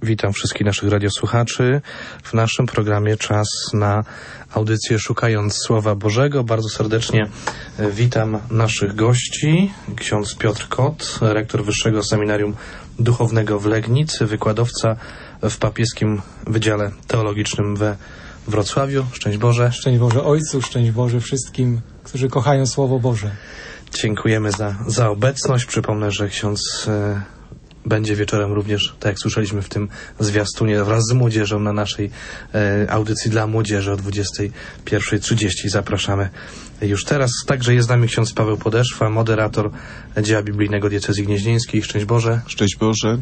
Witam wszystkich naszych radiosłuchaczy w naszym programie Czas na audycję Szukając Słowa Bożego. Bardzo serdecznie witam naszych gości. Ksiądz Piotr Kot, rektor Wyższego Seminarium Duchownego w Legnicy, wykładowca w Papieskim Wydziale Teologicznym we Wrocławiu. Szczęść Boże. Szczęść Boże Ojcu, szczęść Boże wszystkim, którzy kochają Słowo Boże. Dziękujemy za obecność. Przypomnę, że ksiądz będzie wieczorem również, tak jak słyszeliśmy w tym zwiastunie, wraz z młodzieżą na naszej audycji dla młodzieży o 21:30. Zapraszamy już teraz. Także jest z nami ksiądz Paweł Podeszwa, moderator dzieła biblijnego Diecezji Gnieźnieńskiej. Szczęść Boże. Szczęść Boże.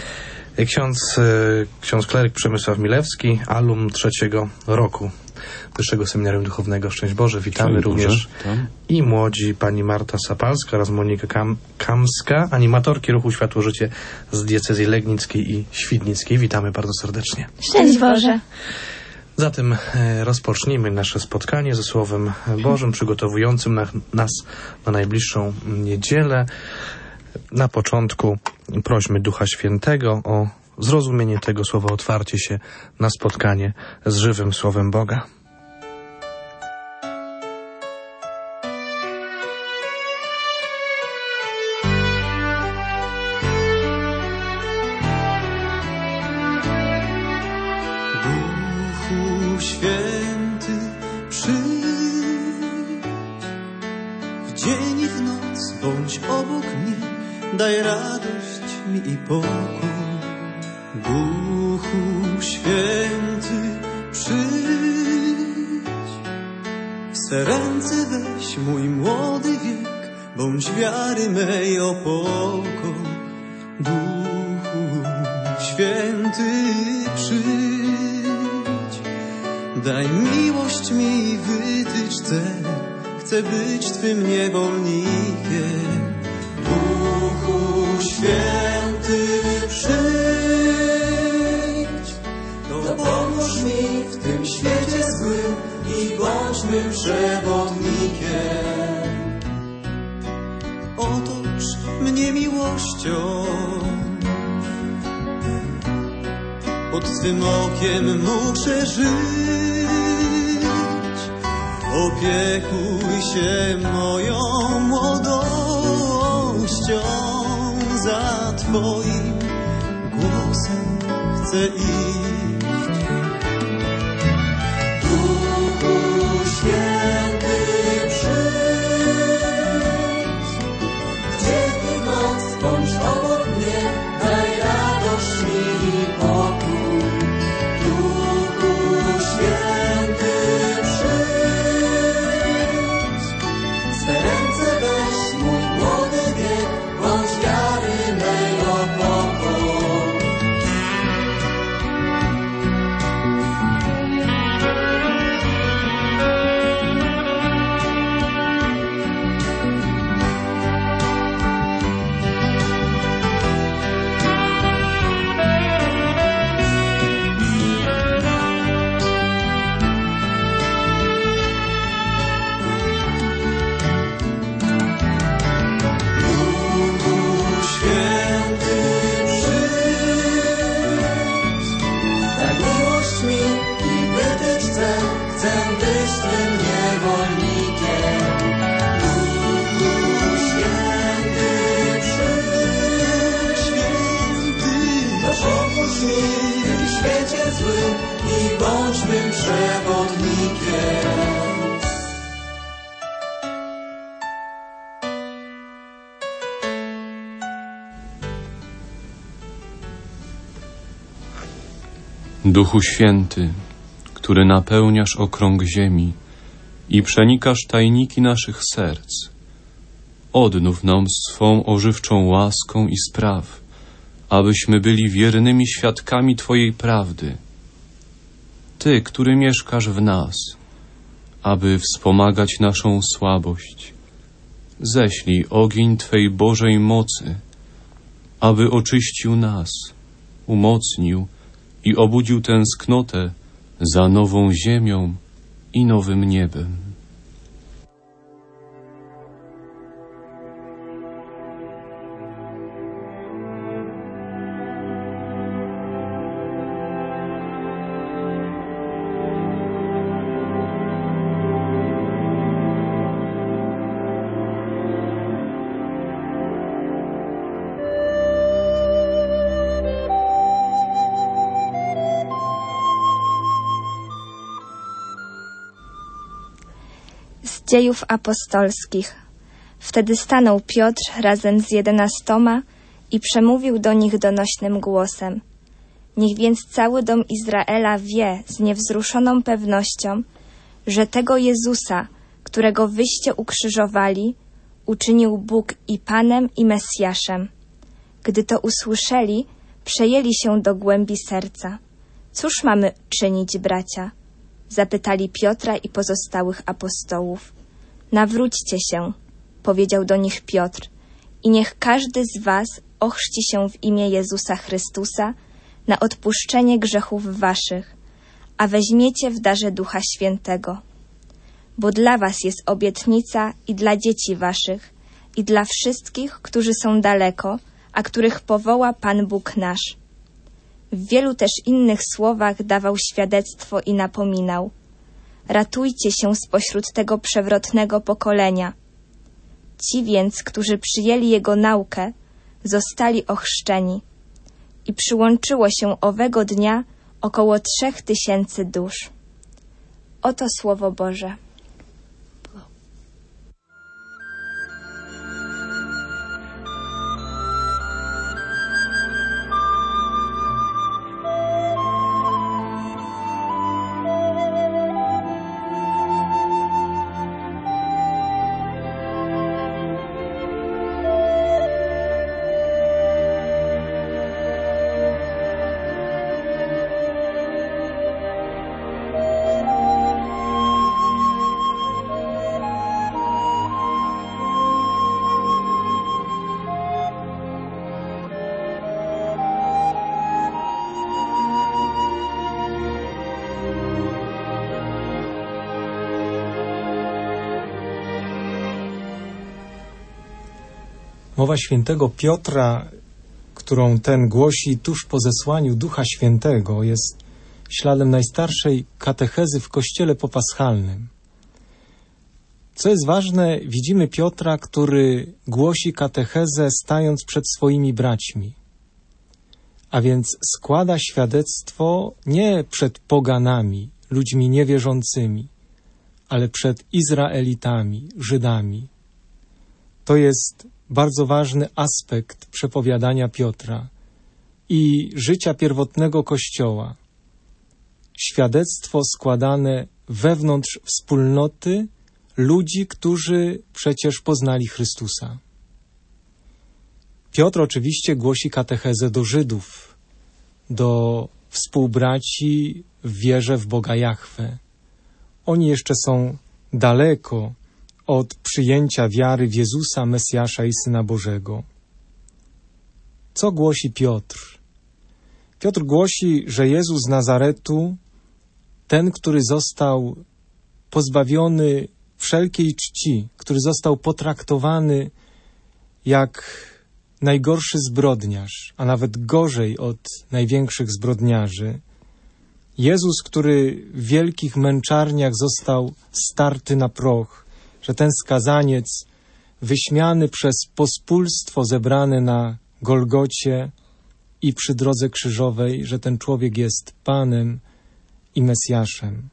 Ksiądz kleryk Przemysław Milewski, alum 3. roku Wyższego Seminarium Duchownego. Szczęść Boże, witamy. Szczęść również Boże. I młodzi pani Marta Sapalska oraz Monika Kamska, animatorki Ruchu Światło-Życie z Diecezji Legnickiej i Świdnickiej. Witamy bardzo serdecznie. Szczęść Boże. Zatem rozpocznijmy nasze spotkanie ze Słowem Bożym, przygotowującym nas na najbliższą niedzielę. Na początku prośmy Ducha Świętego o zrozumienie tego słowa, otwarcie się na spotkanie z żywym Słowem Boga. Duchu Święty, przyjdź w dzień i w noc, bądź obok mnie. Daj radość mi i pokój. Duchu Święty, przyjdź. W swe ręce weź mój młody wiek, bądź wiary mej opoką. Duchu Święty, przyjdź. Daj miłość mi, wytycz cel, chcę być Twym niewolnikiem. Duchu Święty, przyjdź, dopomóż mi w tym świecie złym i bądź mym przewodnikiem. Otocz mnie miłością, pod Twym okiem muszę żyć. Opiekuj się moją młodością, za Twoim głosem chcę iść. Duchu Święty, przyjdź, w dzień i w noc bądź obok mnie, daj radość mi i pokój. Duchu Święty, przyjdź, swe ręce weź mój młody wiek, bądź wiary mej opoką. Duchu Święty, który napełniasz okrąg ziemi i przenikasz tajniki naszych serc, odnów nam swą ożywczą łaską i spraw, abyśmy byli wiernymi świadkami Twojej prawdy. Ty, który mieszkasz w nas, aby wspomagać naszą słabość, ześlij ogień Twej Bożej mocy, aby oczyścił nas, umocnił i obudził tęsknotę za nową ziemią i nowym niebem. Dziejów apostolskich. Wtedy stanął Piotr razem z 11 i przemówił do nich donośnym głosem. Niech więc cały dom Izraela wie z niewzruszoną pewnością, że tego Jezusa, którego wyście ukrzyżowali, uczynił Bóg i Panem, i Mesjaszem. Gdy to usłyszeli, przejęli się do głębi serca. Cóż mamy czynić, bracia? Zapytali Piotra i pozostałych apostołów. Nawróćcie się, powiedział do nich Piotr, i niech każdy z was ochrzci się w imię Jezusa Chrystusa na odpuszczenie grzechów waszych, a weźmiecie w darze Ducha Świętego. Bo dla was jest obietnica i dla dzieci waszych, i dla wszystkich, którzy są daleko, a których powoła Pan Bóg nasz. W wielu też innych słowach dawał świadectwo i napominał. Ratujcie się spośród tego przewrotnego pokolenia. Ci więc, którzy przyjęli jego naukę, zostali ochrzczeni. I przyłączyło się owego dnia około 3000 dusz. Oto Słowo Boże. Mowa świętego Piotra, którą ten głosi tuż po zesłaniu Ducha Świętego, jest śladem najstarszej katechezy w Kościele popaschalnym. Co jest ważne, widzimy Piotra, który głosi katechezę stając przed swoimi braćmi. A więc składa świadectwo nie przed poganami, ludźmi niewierzącymi, ale przed Izraelitami, Żydami. To jest bardzo ważny aspekt przepowiadania Piotra i życia pierwotnego Kościoła. Świadectwo składane wewnątrz wspólnoty ludzi, którzy przecież poznali Chrystusa. Piotr oczywiście głosi katechezę do Żydów, do współbraci w wierze w Boga Jahwe. Oni jeszcze są daleko od przyjęcia wiary w Jezusa, Mesjasza i Syna Bożego. Co głosi Piotr? Piotr głosi, że Jezus z Nazaretu, ten, który został pozbawiony wszelkiej czci, który został potraktowany jak najgorszy zbrodniarz, a nawet gorzej od największych zbrodniarzy. Jezus, który w wielkich męczarniach został starty na proch, że ten skazaniec wyśmiany przez pospólstwo zebrane na Golgocie i przy drodze krzyżowej, że ten człowiek jest Panem i Mesjaszem.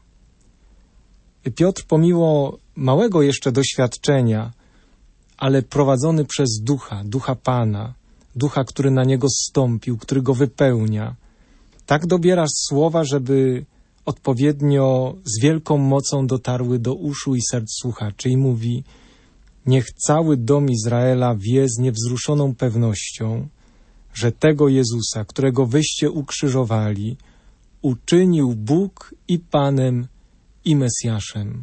Piotr, pomimo małego jeszcze doświadczenia, ale prowadzony przez Ducha Pana, Ducha, który na niego zstąpił, który go wypełnia, tak dobiera słowa, żeby odpowiednio z wielką mocą dotarły do uszu i serc słuchaczy i mówi: niech cały dom Izraela wie z niewzruszoną pewnością, że tego Jezusa, którego wyście ukrzyżowali, uczynił Bóg i Panem i Mesjaszem.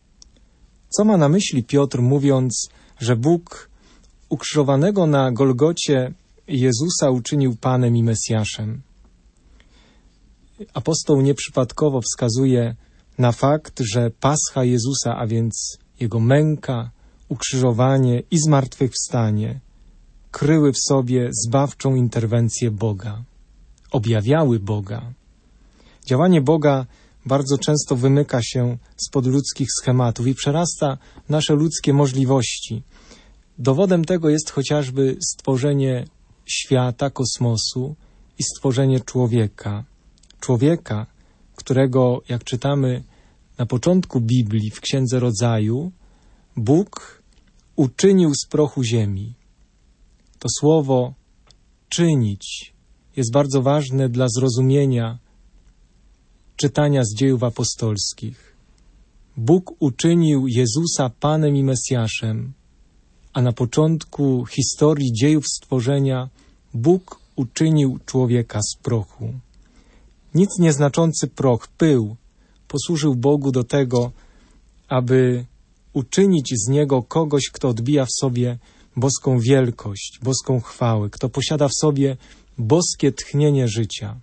Co ma na myśli Piotr, mówiąc, że Bóg ukrzyżowanego na Golgocie Jezusa uczynił Panem i Mesjaszem? Apostoł nieprzypadkowo wskazuje na fakt, że Pascha Jezusa, a więc Jego męka, ukrzyżowanie i zmartwychwstanie kryły w sobie zbawczą interwencję Boga, objawiały Boga. Działanie Boga bardzo często wymyka się spod ludzkich schematów i przerasta nasze ludzkie możliwości. Dowodem tego jest chociażby stworzenie świata, kosmosu i stworzenie człowieka. Człowieka, którego, jak czytamy na początku Biblii w Księdze Rodzaju, Bóg uczynił z prochu ziemi. To słowo czynić jest bardzo ważne dla zrozumienia czytania z Dziejów Apostolskich. Bóg uczynił Jezusa Panem i Mesjaszem, a na początku historii dziejów stworzenia Bóg uczynił człowieka z prochu. Nic nieznaczący proch, pył, posłużył Bogu do tego, aby uczynić z niego kogoś, kto odbija w sobie boską wielkość, boską chwałę, kto posiada w sobie boskie tchnienie życia.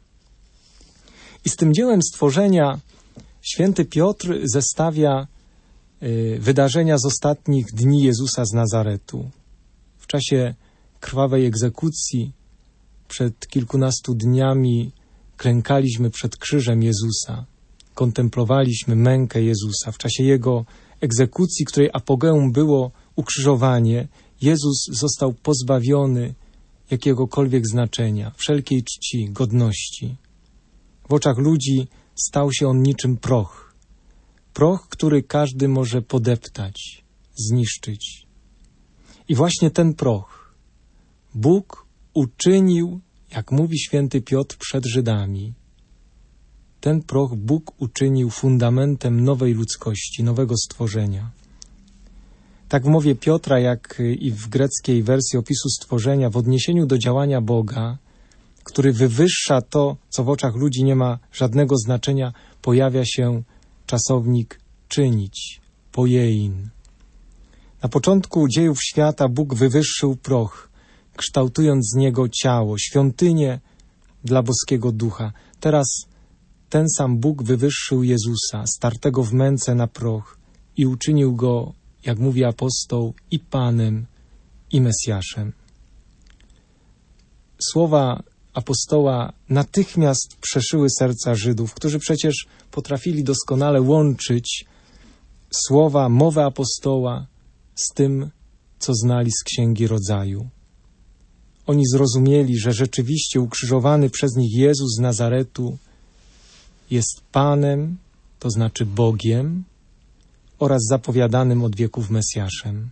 I z tym dziełem stworzenia święty Piotr zestawia wydarzenia z ostatnich dni Jezusa z Nazaretu. W czasie krwawej egzekucji przed kilkunastu dniami klękaliśmy przed krzyżem Jezusa. Kontemplowaliśmy mękę Jezusa. W czasie Jego egzekucji, której apogeum było ukrzyżowanie, Jezus został pozbawiony jakiegokolwiek znaczenia, wszelkiej czci, godności. W oczach ludzi stał się On niczym proch. Proch, który każdy może podeptać, zniszczyć. I właśnie ten proch Bóg uczynił, jak mówi święty Piotr przed Żydami, ten proch Bóg uczynił fundamentem nowej ludzkości, nowego stworzenia. Tak w mowie Piotra, jak i w greckiej wersji opisu stworzenia, w odniesieniu do działania Boga, który wywyższa to, co w oczach ludzi nie ma żadnego znaczenia, pojawia się czasownik czynić, poiein. Na początku dziejów świata Bóg wywyższył proch, kształtując z niego ciało, świątynię dla boskiego ducha. Teraz ten sam Bóg wywyższył Jezusa, startego w męce na proch i uczynił go, jak mówi apostoł, i Panem, i Mesjaszem. Słowa apostoła natychmiast przeszyły serca Żydów, którzy przecież potrafili doskonale łączyć słowa, mowę apostoła z tym, co znali z Księgi Rodzaju. Oni zrozumieli, że rzeczywiście ukrzyżowany przez nich Jezus z Nazaretu jest Panem, to znaczy Bogiem, oraz zapowiadanym od wieków Mesjaszem.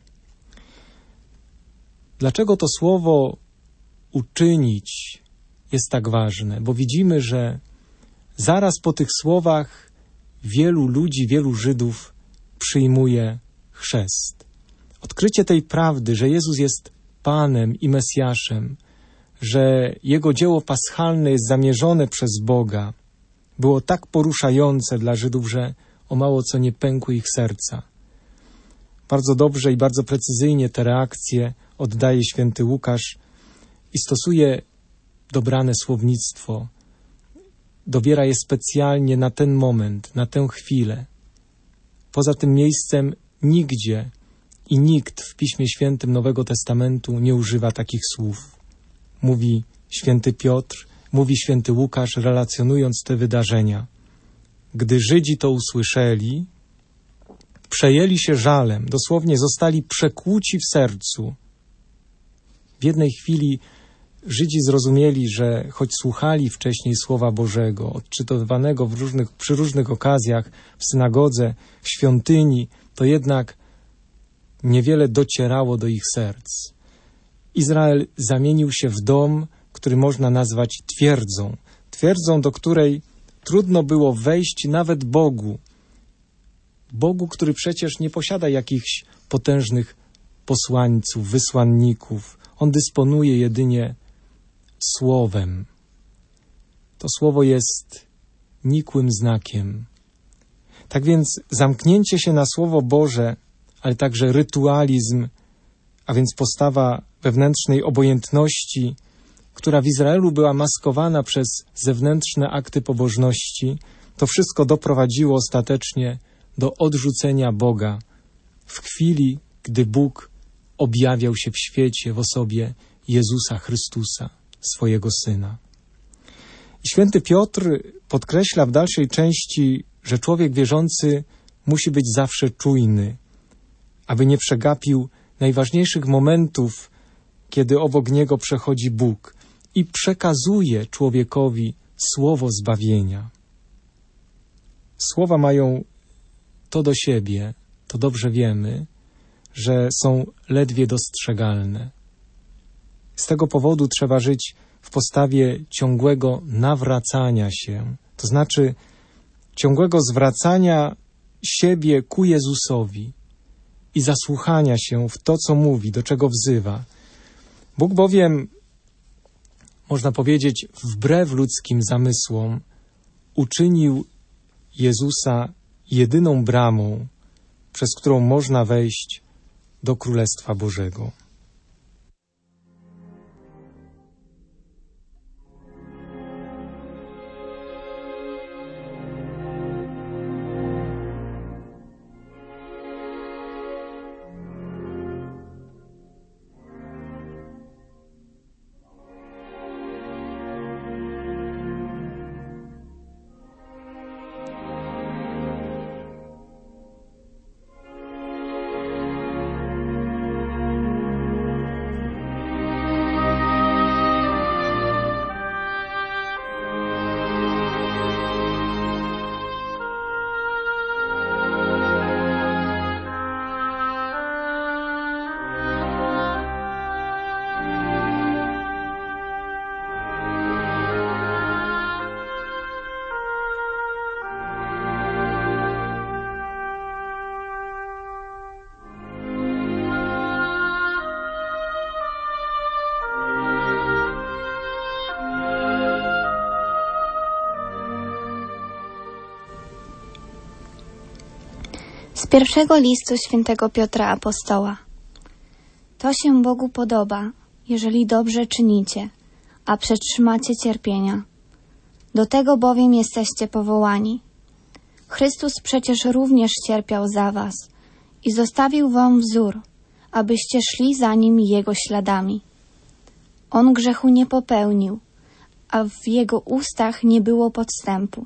Dlaczego to słowo uczynić jest tak ważne? Bo widzimy, że zaraz po tych słowach wielu ludzi, wielu Żydów przyjmuje chrzest. Odkrycie tej prawdy, że Jezus jest Panem i Mesjaszem, że Jego dzieło paschalne jest zamierzone przez Boga, było tak poruszające dla Żydów, że o mało co nie pękły ich serca. Bardzo dobrze i bardzo precyzyjnie te reakcje oddaje święty Łukasz i stosuje dobrane słownictwo. Dobiera je specjalnie na ten moment, na tę chwilę. Poza tym miejscem nigdzie i nikt w Piśmie Świętym Nowego Testamentu nie używa takich słów. Mówi święty Piotr, mówi święty Łukasz, relacjonując te wydarzenia. Gdy Żydzi to usłyszeli, przejęli się żalem, dosłownie zostali przekłuci w sercu. W jednej chwili Żydzi zrozumieli, że choć słuchali wcześniej Słowa Bożego, odczytywanego przy różnych okazjach w synagodze, w świątyni, to jednak niewiele docierało do ich serc. Izrael zamienił się w dom, który można nazwać twierdzą. Twierdzą, do której trudno było wejść nawet Bogu. Bogu, który przecież nie posiada jakichś potężnych posłańców, wysłanników. On dysponuje jedynie słowem. To słowo jest nikłym znakiem. Tak więc zamknięcie się na Słowo Boże, ale także rytualizm, a więc postawa wewnętrznej obojętności, która w Izraelu była maskowana przez zewnętrzne akty pobożności, to wszystko doprowadziło ostatecznie do odrzucenia Boga w chwili, gdy Bóg objawiał się w świecie w osobie Jezusa Chrystusa, swojego Syna. I święty Piotr podkreśla w dalszej części, że człowiek wierzący musi być zawsze czujny, aby nie przegapił najważniejszych momentów, kiedy obok niego przechodzi Bóg i przekazuje człowiekowi słowo zbawienia. Słowa mają to do siebie, to dobrze wiemy, że są ledwie dostrzegalne. Z tego powodu trzeba żyć w postawie ciągłego nawracania się, to znaczy ciągłego zwracania siebie ku Jezusowi i zasłuchania się w to, co mówi, do czego wzywa. Bóg bowiem, można powiedzieć, wbrew ludzkim zamysłom, uczynił Jezusa jedyną bramą, przez którą można wejść do Królestwa Bożego. Z pierwszego listu świętego Piotra Apostoła. To się Bogu podoba, jeżeli dobrze czynicie, a przetrzymacie cierpienia. Do tego bowiem jesteście powołani. Chrystus przecież również cierpiał za was i zostawił wam wzór, abyście szli za nim Jego śladami. On grzechu nie popełnił, a w Jego ustach nie było podstępu.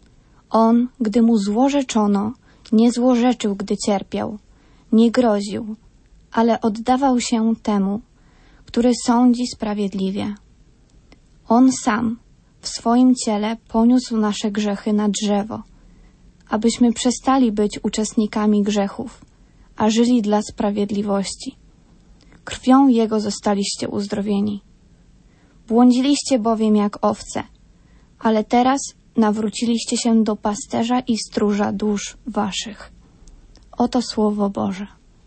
On, gdy mu złorzeczono, nie złorzeczył, gdy cierpiał, nie groził, ale oddawał się temu, który sądzi sprawiedliwie. On sam w swoim ciele poniósł nasze grzechy na drzewo, abyśmy przestali być uczestnikami grzechów, a żyli dla sprawiedliwości. Krwią Jego zostaliście uzdrowieni. Błądziliście bowiem jak owce, ale teraz nawróciliście się do pasterza i stróża dusz waszych. Oto Słowo Boże.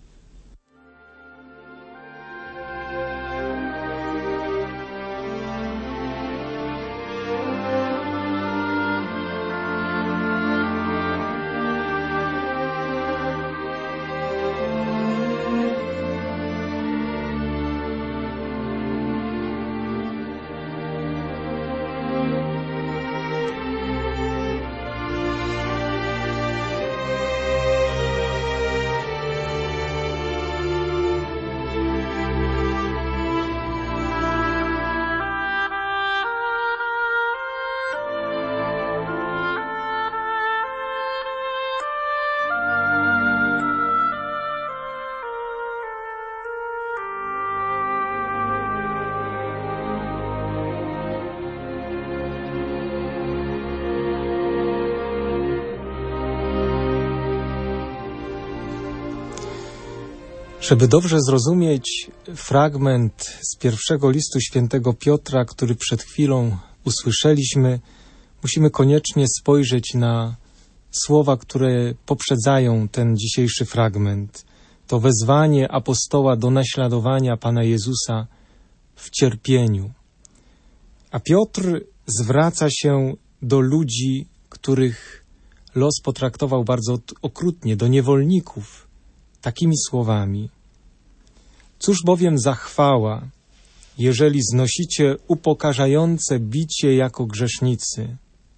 Żeby dobrze zrozumieć fragment z pierwszego listu świętego Piotra, który przed chwilą usłyszeliśmy, musimy koniecznie spojrzeć na słowa, które poprzedzają ten dzisiejszy fragment. To wezwanie apostoła do naśladowania Pana Jezusa w cierpieniu. A Piotr zwraca się do ludzi, których los potraktował bardzo okrutnie, do niewolników, takimi słowami. Cóż bowiem za chwała, jeżeli znosicie upokarzające bicie jako grzesznicy,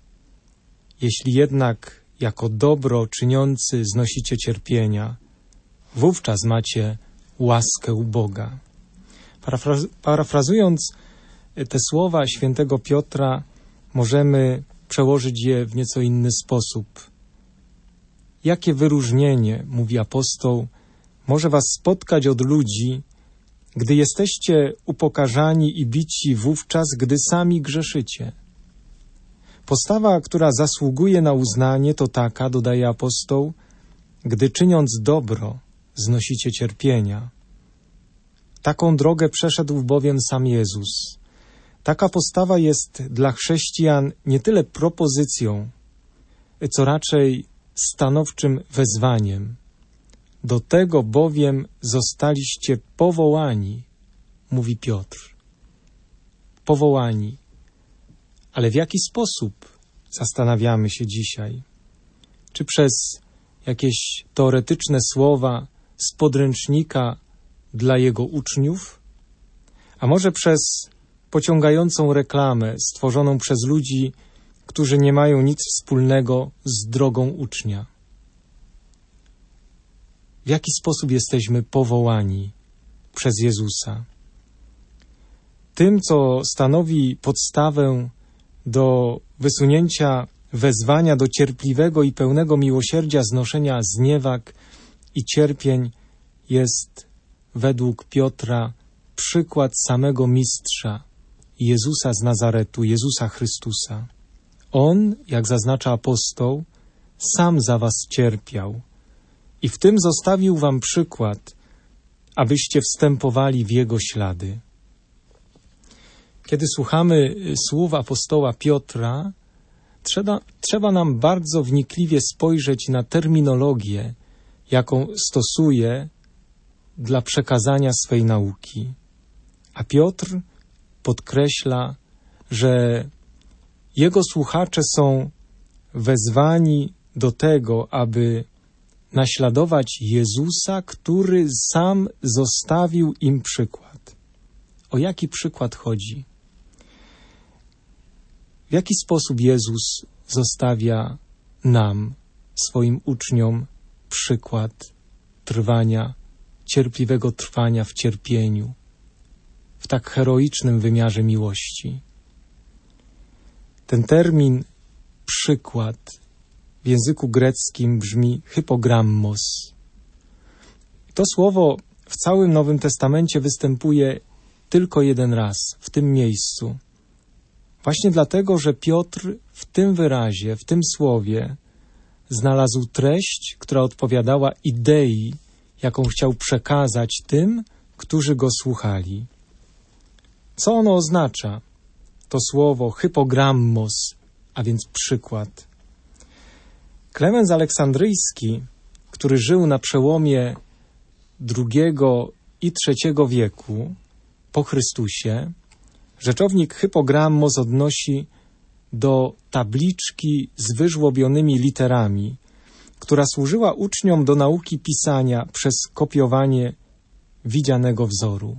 jeśli jednak jako dobro czyniący znosicie cierpienia, wówczas macie łaskę u Boga. Parafrazując te słowa świętego Piotra, możemy przełożyć je w nieco inny sposób. Jakie wyróżnienie, mówi apostoł, może was spotkać od ludzi, gdy jesteście upokarzani i bici wówczas, gdy sami grzeszycie? Postawa, która zasługuje na uznanie, to taka, dodaje apostoł, gdy czyniąc dobro, znosicie cierpienia. Taką drogę przeszedł bowiem sam Jezus. Taka postawa jest dla chrześcijan nie tyle propozycją, co raczej stanowczym wezwaniem. Do tego bowiem zostaliście powołani, mówi Piotr. Powołani. Ale w jaki sposób, zastanawiamy się dzisiaj? Czy przez jakieś teoretyczne słowa z podręcznika dla jego uczniów? A może przez pociągającą reklamę stworzoną przez ludzi, którzy nie mają nic wspólnego z drogą ucznia? W jaki sposób jesteśmy powołani przez Jezusa? Tym, co stanowi podstawę do wysunięcia wezwania do cierpliwego i pełnego miłosierdzia znoszenia zniewag i cierpień, jest według Piotra przykład samego Mistrza, Jezusa z Nazaretu, Jezusa Chrystusa. On, jak zaznacza apostoł, sam za was cierpiał i w tym zostawił wam przykład, abyście wstępowali w Jego ślady. Kiedy słuchamy słów apostoła Piotra, trzeba nam bardzo wnikliwie spojrzeć na terminologię, jaką stosuje dla przekazania swej nauki. A Piotr podkreśla, że jego słuchacze są wezwani do tego, aby naśladować Jezusa, który sam zostawił im przykład. O jaki przykład chodzi? W jaki sposób Jezus zostawia nam, swoim uczniom, przykład trwania, cierpliwego trwania w cierpieniu, w tak heroicznym wymiarze miłości? Ten termin przykład w języku greckim brzmi hypogrammos. To słowo w całym Nowym Testamencie występuje tylko jeden raz, w tym miejscu. Właśnie dlatego, że Piotr w tym wyrazie, w tym słowie znalazł treść, która odpowiadała idei, jaką chciał przekazać tym, którzy go słuchali. Co ono oznacza? To słowo hypogrammos, a więc przykład. Klemens Aleksandryjski, który żył na przełomie II i III wieku po Chrystusie, rzeczownik hypogrammos odnosi do tabliczki z wyżłobionymi literami, która służyła uczniom do nauki pisania przez kopiowanie widzianego wzoru.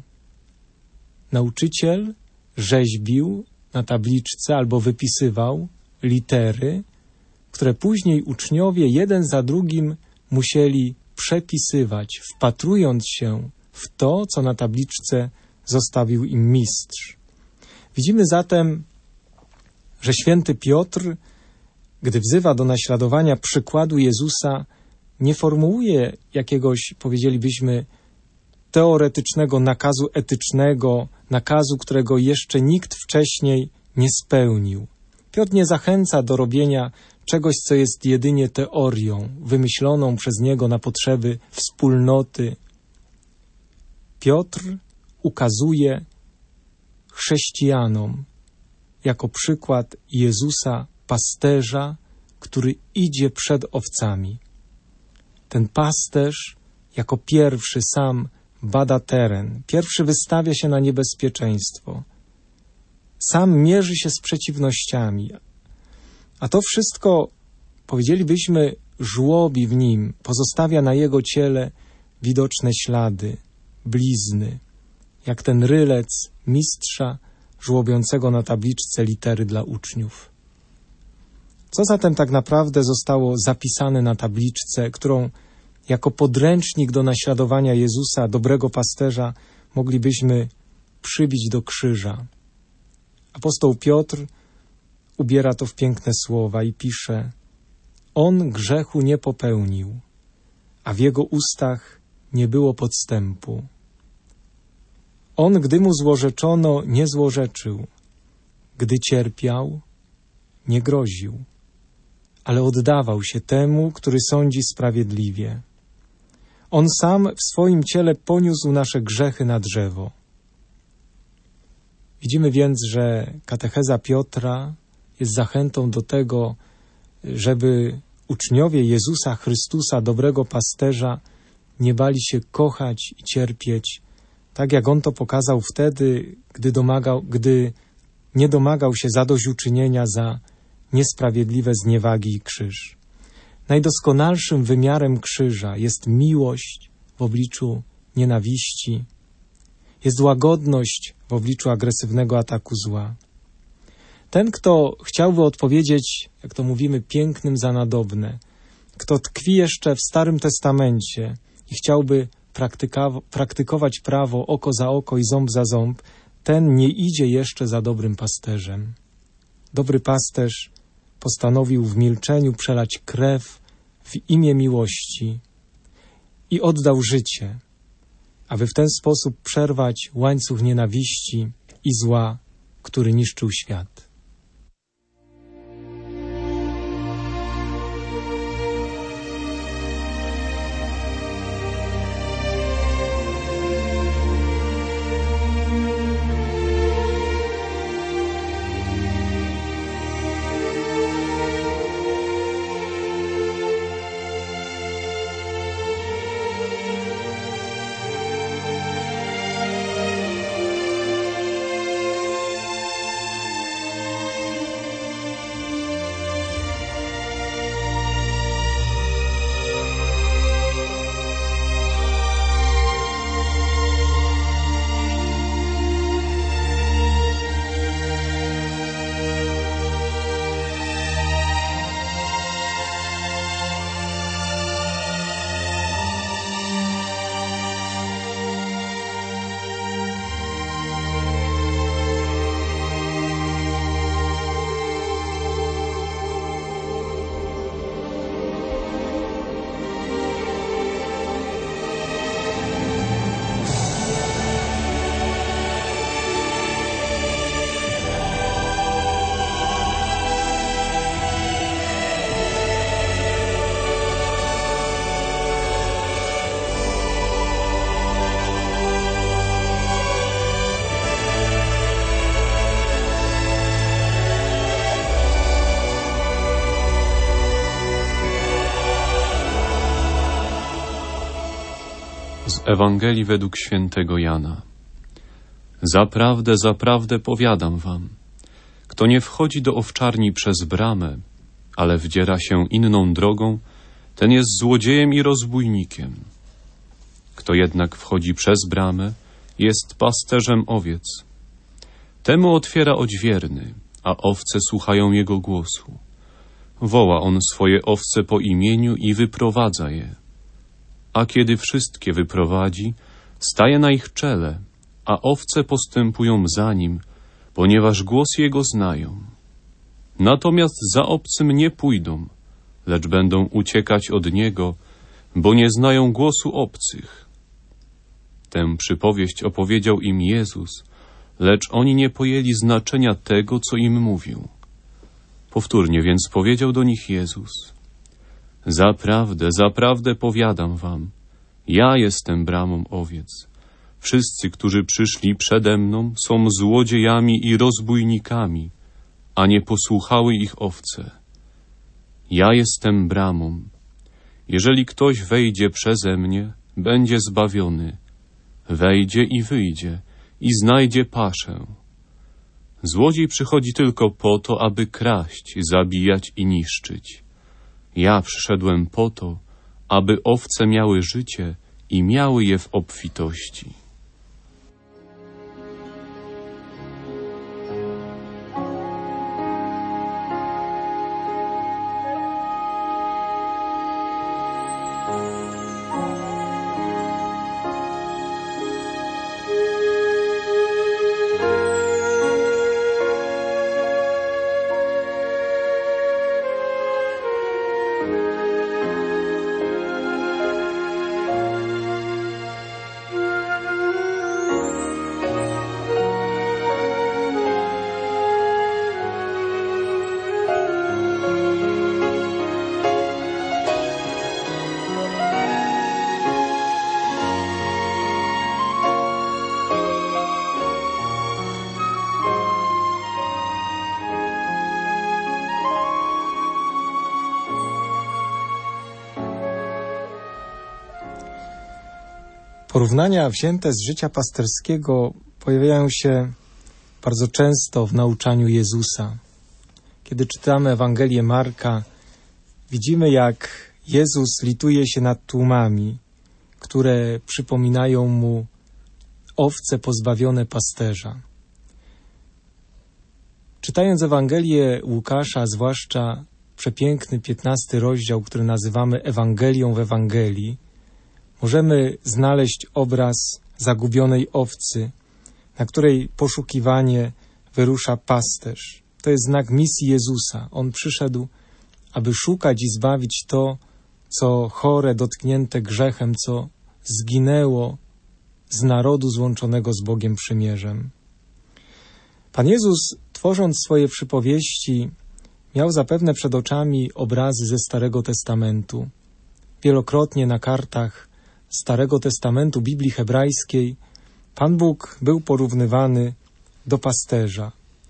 Nauczyciel rzeźbił na tabliczce albo wypisywał litery, które później uczniowie jeden za drugim musieli przepisywać, wpatrując się w to, co na tabliczce zostawił im mistrz. Widzimy zatem, że święty Piotr, gdy wzywa do naśladowania przykładu Jezusa, nie formułuje jakiegoś, powiedzielibyśmy, teoretycznego nakazu etycznego, nakazu, którego jeszcze nikt wcześniej nie spełnił. Piotr nie zachęca do robienia czegoś, co jest jedynie teorią, wymyśloną przez niego na potrzeby wspólnoty. Piotr ukazuje chrześcijanom jako przykład Jezusa, pasterza, który idzie przed owcami. Ten pasterz jako pierwszy sam bada teren, pierwszy wystawia się na niebezpieczeństwo. Sam mierzy się z przeciwnościami. A to wszystko, powiedzielibyśmy, żłobi w nim, pozostawia na jego ciele widoczne ślady, blizny, jak ten rylec mistrza żłobiącego na tabliczce litery dla uczniów. Co zatem tak naprawdę zostało zapisane na tabliczce, którą jako podręcznik do naśladowania Jezusa, dobrego pasterza, moglibyśmy przybić do krzyża? Apostoł Piotr ubiera to w piękne słowa i pisze: On grzechu nie popełnił, a w jego ustach nie było podstępu. On, gdy mu złorzeczono, nie złorzeczył. Gdy cierpiał, nie groził, ale oddawał się temu, który sądzi sprawiedliwie. On sam w swoim ciele poniósł nasze grzechy na drzewo. Widzimy więc, że katecheza Piotra jest zachętą do tego, żeby uczniowie Jezusa Chrystusa, dobrego pasterza, nie bali się kochać i cierpieć, tak jak On to pokazał wtedy, gdy nie domagał się zadośćuczynienia za niesprawiedliwe zniewagi i krzyż. Najdoskonalszym wymiarem krzyża jest miłość w obliczu nienawiści, jest łagodność w obliczu agresywnego ataku zła. Ten, kto chciałby odpowiedzieć, jak to mówimy, pięknym za nadobne, kto tkwi jeszcze w Starym Testamencie i chciałby praktykować prawo oko za oko i ząb za ząb, ten nie idzie jeszcze za dobrym pasterzem. Dobry pasterz postanowił w milczeniu przelać krew w imię miłości i oddał życie, aby w ten sposób przerwać łańcuch nienawiści i zła, który niszczył świat. Z Ewangelii według świętego Jana. Zaprawdę, zaprawdę powiadam wam, kto nie wchodzi do owczarni przez bramę, ale wdziera się inną drogą, ten jest złodziejem i rozbójnikiem. Kto jednak wchodzi przez bramę, jest pasterzem owiec. Temu otwiera odźwierny, a owce słuchają jego głosu. Woła on swoje owce po imieniu i wyprowadza je. A kiedy wszystkie wyprowadzi, staje na ich czele, a owce postępują za nim, ponieważ głos jego znają. Natomiast za obcym nie pójdą, lecz będą uciekać od niego, bo nie znają głosu obcych. Tę przypowieść opowiedział im Jezus, lecz oni nie pojęli znaczenia tego, co im mówił. Powtórnie więc powiedział do nich Jezus: Zaprawdę, zaprawdę powiadam wam, ja jestem bramą owiec. Wszyscy, którzy przyszli przede mną, są złodziejami i rozbójnikami, a nie posłuchały ich owce. Ja jestem bramą. Jeżeli ktoś wejdzie przeze mnie, będzie zbawiony. Wejdzie i wyjdzie i znajdzie paszę. Złodziej przychodzi tylko po to, aby kraść, zabijać i niszczyć. Ja przyszedłem po to, aby owce miały życie i miały je w obfitości. Porównania wzięte z życia pasterskiego pojawiają się bardzo często w nauczaniu Jezusa. Kiedy czytamy Ewangelię Marka, widzimy, jak Jezus lituje się nad tłumami, które przypominają mu owce pozbawione pasterza. Czytając Ewangelię Łukasza, zwłaszcza przepiękny 15 rozdział, który nazywamy Ewangelią w Ewangelii, możemy znaleźć obraz zagubionej owcy, na której poszukiwanie wyrusza pasterz. To jest znak misji Jezusa. On przyszedł, aby szukać i zbawić to, co chore, dotknięte grzechem, co zginęło z narodu złączonego z Bogiem przymierzem. Pan Jezus, tworząc swoje przypowieści, miał zapewne przed oczami obrazy ze Starego Testamentu. Wielokrotnie na kartach Starego Testamentu, Biblii hebrajskiej, Pan Bóg był porównywany do pasterza.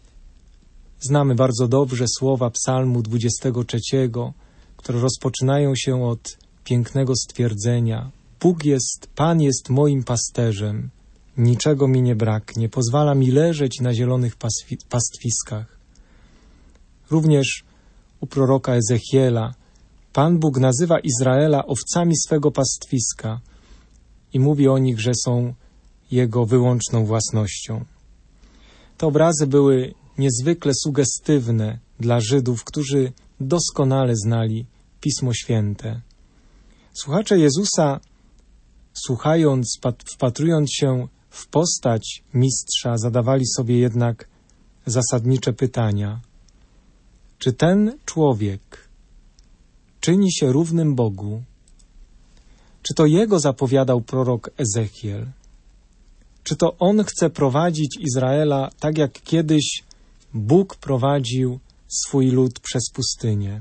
Znamy bardzo dobrze słowa Psalmu 23, które rozpoczynają się od pięknego stwierdzenia: Pan jest moim pasterzem, niczego mi nie braknie, pozwala mi leżeć na zielonych pastwiskach. Również u proroka Ezechiela Pan Bóg nazywa Izraela owcami swego pastwiska i mówi o nich, że są Jego wyłączną własnością. Te obrazy były niezwykle sugestywne dla Żydów, którzy doskonale znali Pismo Święte. Słuchacze Jezusa, słuchając, wpatrując się w postać mistrza, zadawali sobie jednak zasadnicze pytania. Czy ten człowiek czyni się równym Bogu? Czy to Jego zapowiadał prorok Ezechiel? Czy to On chce prowadzić Izraela tak, jak kiedyś Bóg prowadził swój lud przez pustynię?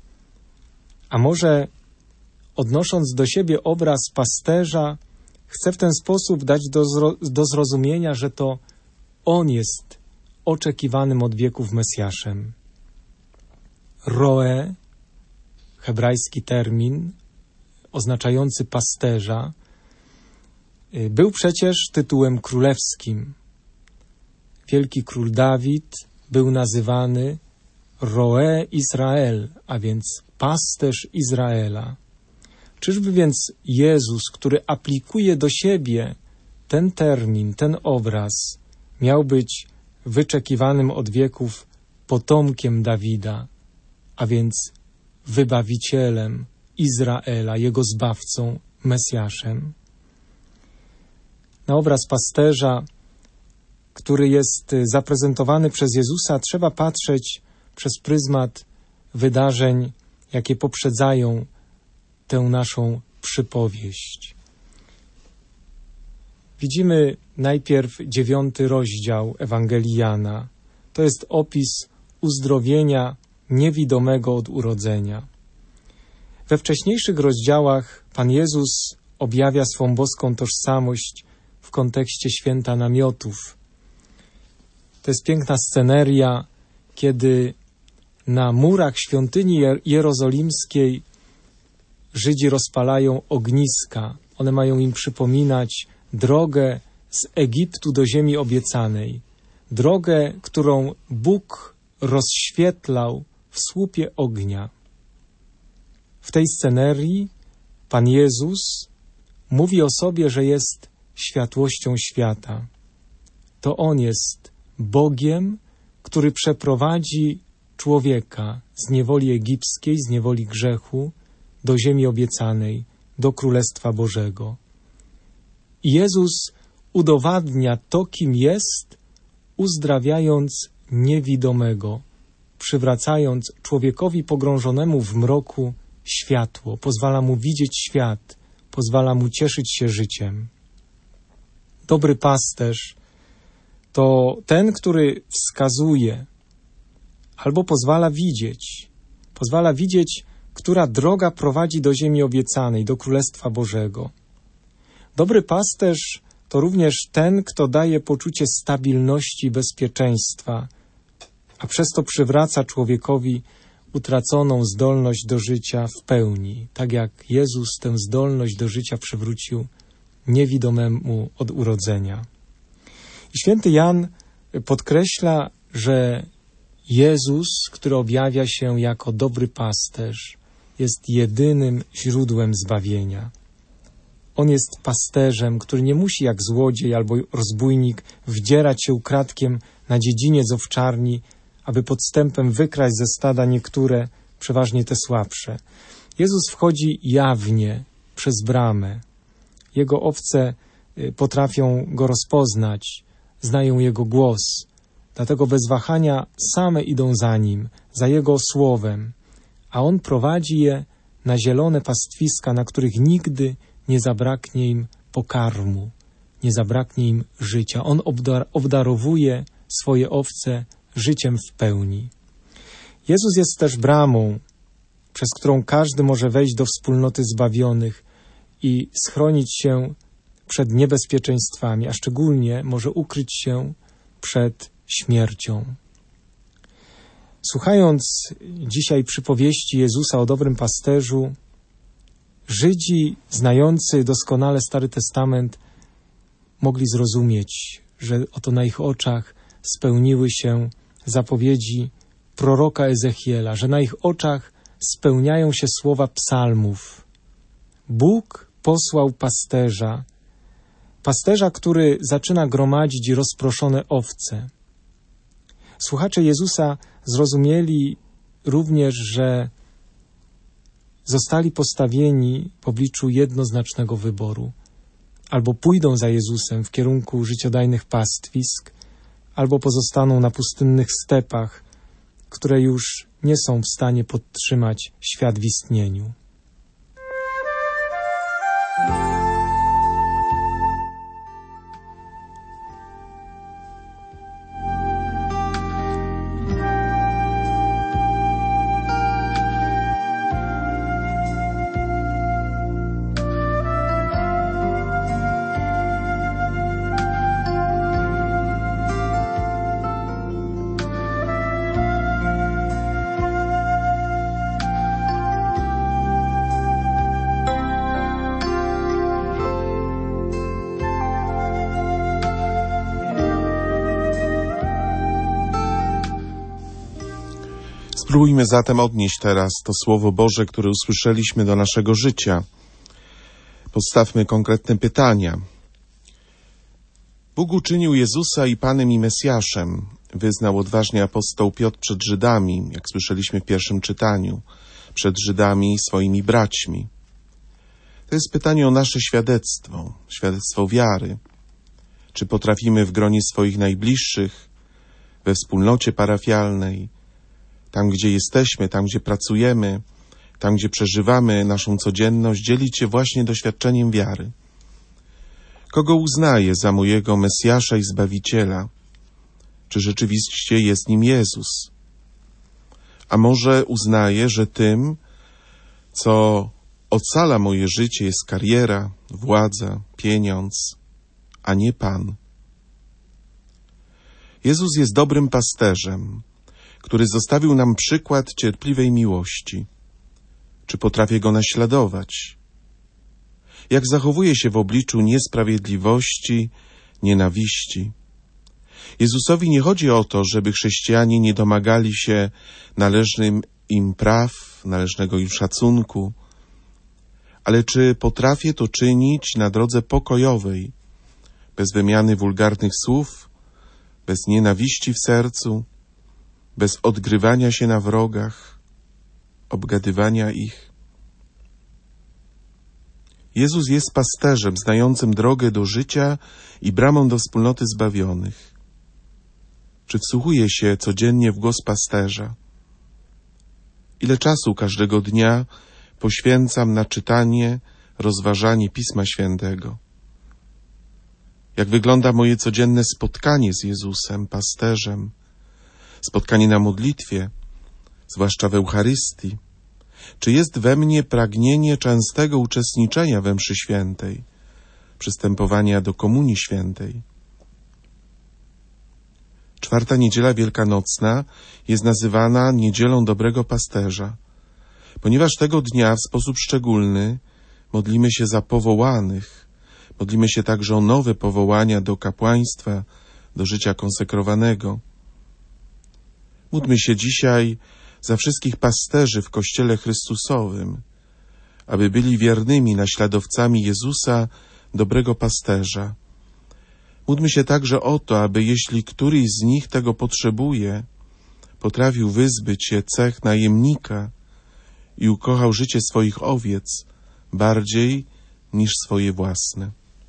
A może, odnosząc do siebie obraz pasterza, chce w ten sposób dać do zrozumienia, że to On jest oczekiwanym od wieków Mesjaszem. Roe, hebrajski termin oznaczający pasterza, był przecież tytułem królewskim. Wielki król Dawid był nazywany Roe Izrael, a więc pasterz Izraela. Czyżby więc Jezus, który aplikuje do siebie ten termin, ten obraz, miał być wyczekiwanym od wieków potomkiem Dawida, a więc wybawicielem Izraela, jego zbawcą, Mesjaszem? Na obraz pasterza, który jest zaprezentowany przez Jezusa, trzeba patrzeć przez pryzmat wydarzeń, jakie poprzedzają tę naszą przypowieść. Widzimy najpierw 9 rozdział Ewangelii Jana. To jest opis uzdrowienia niewidomego od urodzenia. We wcześniejszych rozdziałach Pan Jezus objawia swą boską tożsamość w kontekście święta namiotów. To jest piękna sceneria, kiedy na murach świątyni jerozolimskiej Żydzi rozpalają ogniska. One mają im przypominać drogę z Egiptu do ziemi obiecanej. Drogę, którą Bóg rozświetlał w słupie ognia. W tej scenerii Pan Jezus mówi o sobie, że jest światłością świata. To On jest Bogiem, który przeprowadzi człowieka z niewoli egipskiej, z niewoli grzechu, do ziemi obiecanej, do Królestwa Bożego. I Jezus udowadnia to, kim jest, uzdrawiając niewidomego, przywracając człowiekowi pogrążonemu w mroku światło, pozwala mu widzieć świat, pozwala mu cieszyć się życiem. Dobry pasterz to ten, który wskazuje albo pozwala widzieć, która droga prowadzi do ziemi obiecanej, do Królestwa Bożego. Dobry pasterz to również ten, kto daje poczucie stabilności i bezpieczeństwa, a przez to przywraca człowiekowi utraconą zdolność do życia w pełni, tak jak Jezus tę zdolność do życia przywrócił niewidomemu od urodzenia. I święty Jan podkreśla, że Jezus, który objawia się jako dobry pasterz, jest jedynym źródłem zbawienia. On jest pasterzem, który nie musi jak złodziej albo rozbójnik wdzierać się ukradkiem na dziedziniec owczarni, aby podstępem wykraść ze stada niektóre, przeważnie te słabsze. Jezus wchodzi jawnie przez bramę. Jego owce potrafią Go rozpoznać, znają Jego głos, dlatego bez wahania same idą za Nim, za Jego słowem, a On prowadzi je na zielone pastwiska, na których nigdy nie zabraknie im pokarmu, nie zabraknie im życia. On obdarowuje swoje owce życiem w pełni. Jezus jest też bramą, przez którą każdy może wejść do wspólnoty zbawionych i schronić się przed niebezpieczeństwami, a szczególnie może ukryć się przed śmiercią. Słuchając dzisiaj przypowieści Jezusa o dobrym pasterzu, Żydzi znający doskonale Stary Testament mogli zrozumieć, że oto na ich oczach spełniły się zapowiedzi proroka Ezechiela, że na ich oczach spełniają się słowa psalmów. Bóg posłał pasterza, który zaczyna gromadzić rozproszone owce. Słuchacze Jezusa zrozumieli również, że zostali postawieni w obliczu jednoznacznego wyboru. Albo pójdą za Jezusem w kierunku życiodajnych pastwisk, albo pozostaną na pustynnych stepach, które już nie są w stanie podtrzymać świat w istnieniu. Spróbujmy zatem odnieść teraz to Słowo Boże, które usłyszeliśmy do naszego życia. Postawmy konkretne pytania. Bóg uczynił Jezusa i Panem i Mesjaszem, wyznał odważnie apostoł Piotr przed Żydami, jak słyszeliśmy w pierwszym czytaniu, przed Żydami i swoimi braćmi. To jest pytanie o nasze świadectwo wiary. Czy potrafimy w gronie swoich najbliższych, we wspólnocie parafialnej, tam gdzie jesteśmy, tam gdzie pracujemy, tam gdzie przeżywamy naszą codzienność, dzielić się właśnie doświadczeniem wiary? Kogo uznaję za mojego Mesjasza i Zbawiciela? Czy rzeczywiście jest nim Jezus? A może uznaję, że tym, co ocala moje życie, jest kariera, władza, pieniądz, a nie Pan? Jezus jest dobrym pasterzem, który zostawił nam przykład cierpliwej miłości. Czy potrafię go naśladować? Jak zachowuje się w obliczu niesprawiedliwości, nienawiści? Jezusowi nie chodzi o to, żeby chrześcijanie nie domagali się należnym im praw, należnego im szacunku, ale czy potrafię to czynić na drodze pokojowej, bez wymiany wulgarnych słów, bez nienawiści w sercu, bez odgrywania się na wrogach, obgadywania ich? Jezus jest pasterzem znającym drogę do życia i bramą do wspólnoty zbawionych. Czy wsłuchuje się codziennie w głos pasterza? Ile czasu każdego dnia poświęcam na czytanie, rozważanie Pisma Świętego? Jak wygląda moje codzienne spotkanie z Jezusem, pasterzem? Spotkanie na modlitwie, zwłaszcza w Eucharystii? Czy jest we mnie pragnienie częstego uczestniczenia we mszy świętej, przystępowania do Komunii Świętej? Czwarta niedziela wielkanocna jest nazywana Niedzielą Dobrego Pasterza, ponieważ tego dnia w sposób szczególny modlimy się za powołanych, Modlimy się także o nowe powołania do kapłaństwa, do życia konsekrowanego. Módlmy się dzisiaj za wszystkich pasterzy w Kościele Chrystusowym, aby byli wiernymi naśladowcami Jezusa, dobrego pasterza. Módlmy się także o to, aby jeśli któryś z nich tego potrzebuje, potrafił wyzbyć się cech najemnika i ukochał życie swoich owiec bardziej niż swoje własne.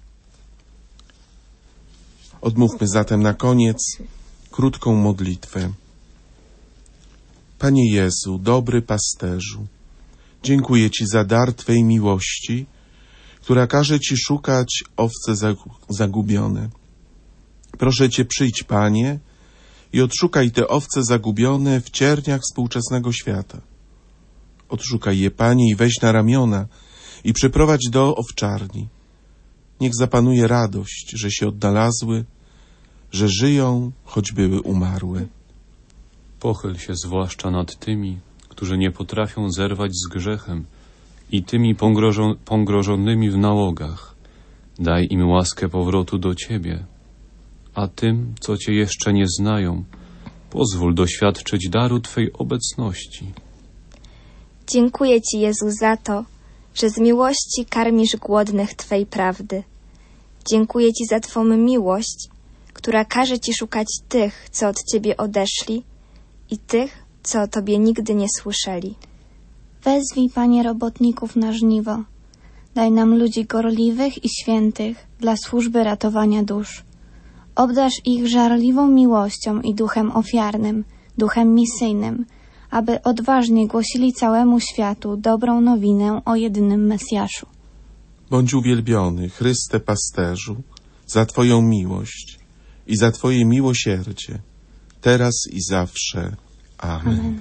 Odmówmy zatem na koniec krótką modlitwę. Panie Jezu, dobry pasterzu, dziękuję Ci za dar Twej miłości, która każe Ci szukać owce zagubione. Proszę Cię, przyjdź, Panie, i odszukaj te owce zagubione w cierniach współczesnego świata. Odszukaj je, Panie, i weź na ramiona i przyprowadź do owczarni. Niech zapanuje radość, że się odnalazły, że żyją, choć były umarłe. Pochyl się zwłaszcza nad tymi, którzy nie potrafią zerwać z grzechem i tymi pogrążonymi w nałogach. Daj im łaskę powrotu do Ciebie, a tym, co Cię jeszcze nie znają, pozwól doświadczyć daru Twej obecności. Dziękuję Ci, Jezu, za to, że z miłości karmisz głodnych Twej prawdy. Dziękuję Ci za Twą miłość, która każe Ci szukać tych, co od Ciebie odeszli i tych, co o Tobie nigdy nie słyszeli. Wezwij, Panie, robotników na żniwo. Daj nam ludzi gorliwych i świętych dla służby ratowania dusz. Obdarz ich żarliwą miłością i duchem ofiarnym, duchem misyjnym, aby odważnie głosili całemu światu dobrą nowinę o jedynym Mesjaszu. Bądź uwielbiony, Chryste pasterzu, za Twoją miłość i za Twoje miłosierdzie, teraz i zawsze. Amen.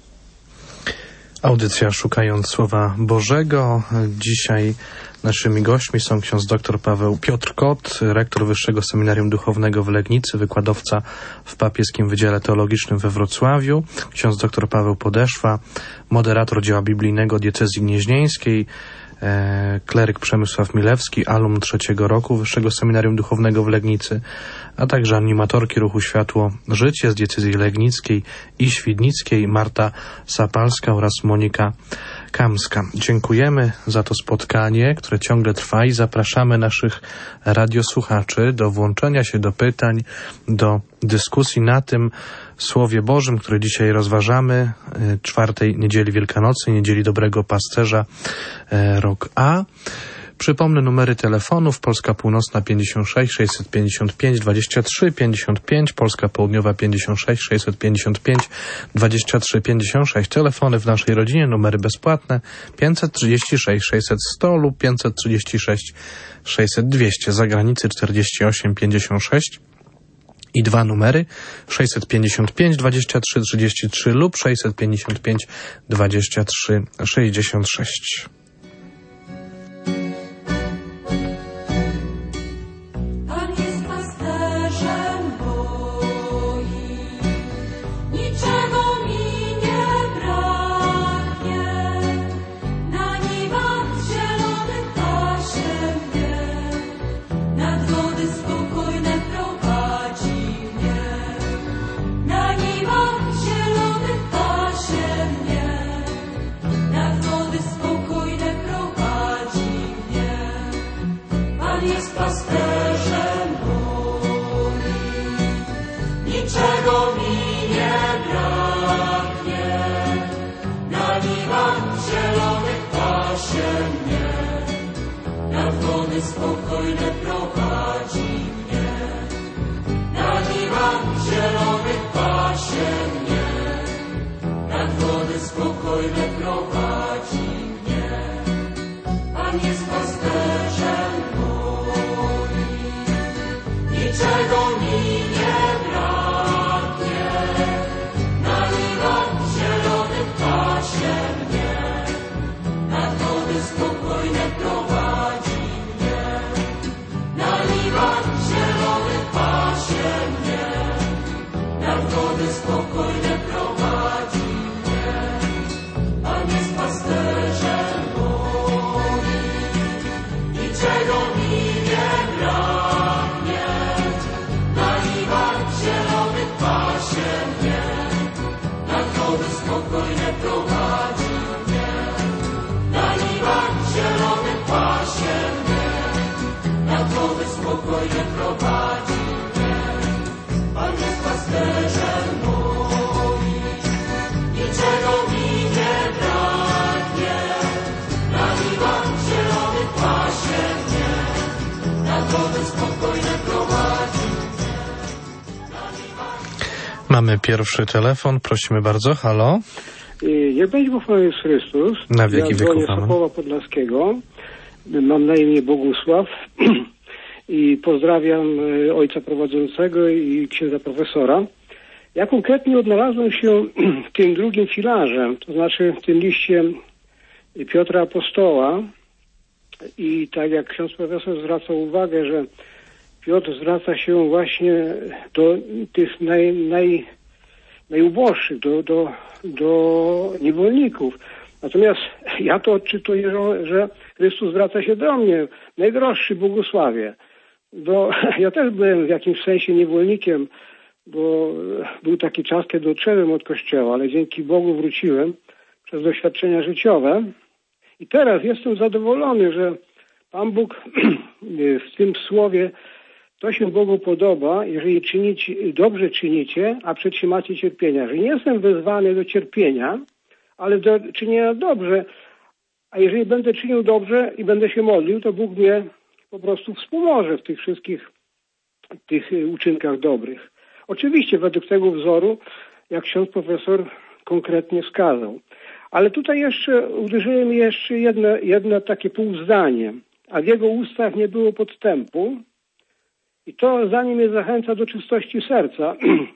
Audycja Szukając Słowa Bożego. Dzisiaj naszymi gośćmi są ksiądz dr Paweł Piotr Kot, rektor Wyższego Seminarium Duchownego w Legnicy, wykładowca w Papieskim Wydziale Teologicznym we Wrocławiu, ksiądz dr Paweł Podeszwa, moderator dzieła biblijnego diecezji gnieźnieńskiej, kleryk Przemysław Milewski, alum 3. roku Wyższego Seminarium Duchownego w Legnicy, a także animatorki ruchu Światło Życie z diecezji legnickiej i świdnickiej Marta Sapalska oraz Monika Kamska. Dziękujemy za to spotkanie, które ciągle trwa i zapraszamy naszych radiosłuchaczy do włączenia się do pytań, do dyskusji na tym Słowie Bożym, które dzisiaj rozważamy, 4. niedzieli Wielkanocy, niedzieli Dobrego Pasterza, rok A. Przypomnę numery telefonów: Polska Północna 56 655 23 55, Polska Południowa 56 655 23 56. Telefony w naszej rodzinie, numery bezpłatne 536 600 100 lub 536 600 200, zagranicy 48 56 i dwa numery 655 23 33 lub 655 23 66. Spokojne prowadzi mnie, na niwach zielonych pasie mnie, nad wody spokojne prowadzi mnie. Pan jest pasterzem mój, niczego mi nie braknie, na niwach zielonych pasie mnie, nad wody spokojne prowadzi. Zielonych pasie mnie, nad wody spokojne. Mamy pierwszy telefon, prosimy bardzo. Halo? Niech będzie pochwalony Jezus Chrystus. Na wieki wieków. Ja dzwonię z Sokoła Podlaskiego. Mam na imię Bogusław i pozdrawiam ojca prowadzącego i księdza profesora. Ja konkretnie odnalazłem się w tym drugim filarze, to znaczy w tym liście Piotra Apostoła i tak jak ksiądz profesor zwracał uwagę, że Piotr zwraca się właśnie do tych najuboższych, do niewolników. Natomiast ja to odczytuję, że Chrystus zwraca się do mnie, najdroższy Bogusławie. Ja też byłem w jakimś sensie niewolnikiem, bo był taki czas, kiedy odszedłem od Kościoła, ale dzięki Bogu wróciłem przez doświadczenia życiowe. I teraz jestem zadowolony, że Pan Bóg w tym słowie to się Bogu podoba, jeżeli dobrze czynicie, a przetrzymacie cierpienia. Że nie jestem wezwany do cierpienia, ale do czynienia dobrze. A jeżeli będę czynił dobrze i będę się modlił, to Bóg mnie po prostu wspomoże w tych wszystkich uczynkach dobrych. Oczywiście według tego wzoru, jak ksiądz profesor konkretnie wskazał. Ale tutaj uderzyło mi jeszcze jedno takie półzdanie. A w jego ustach nie było podstępu. I to zdanie mnie zachęca do czystości serca,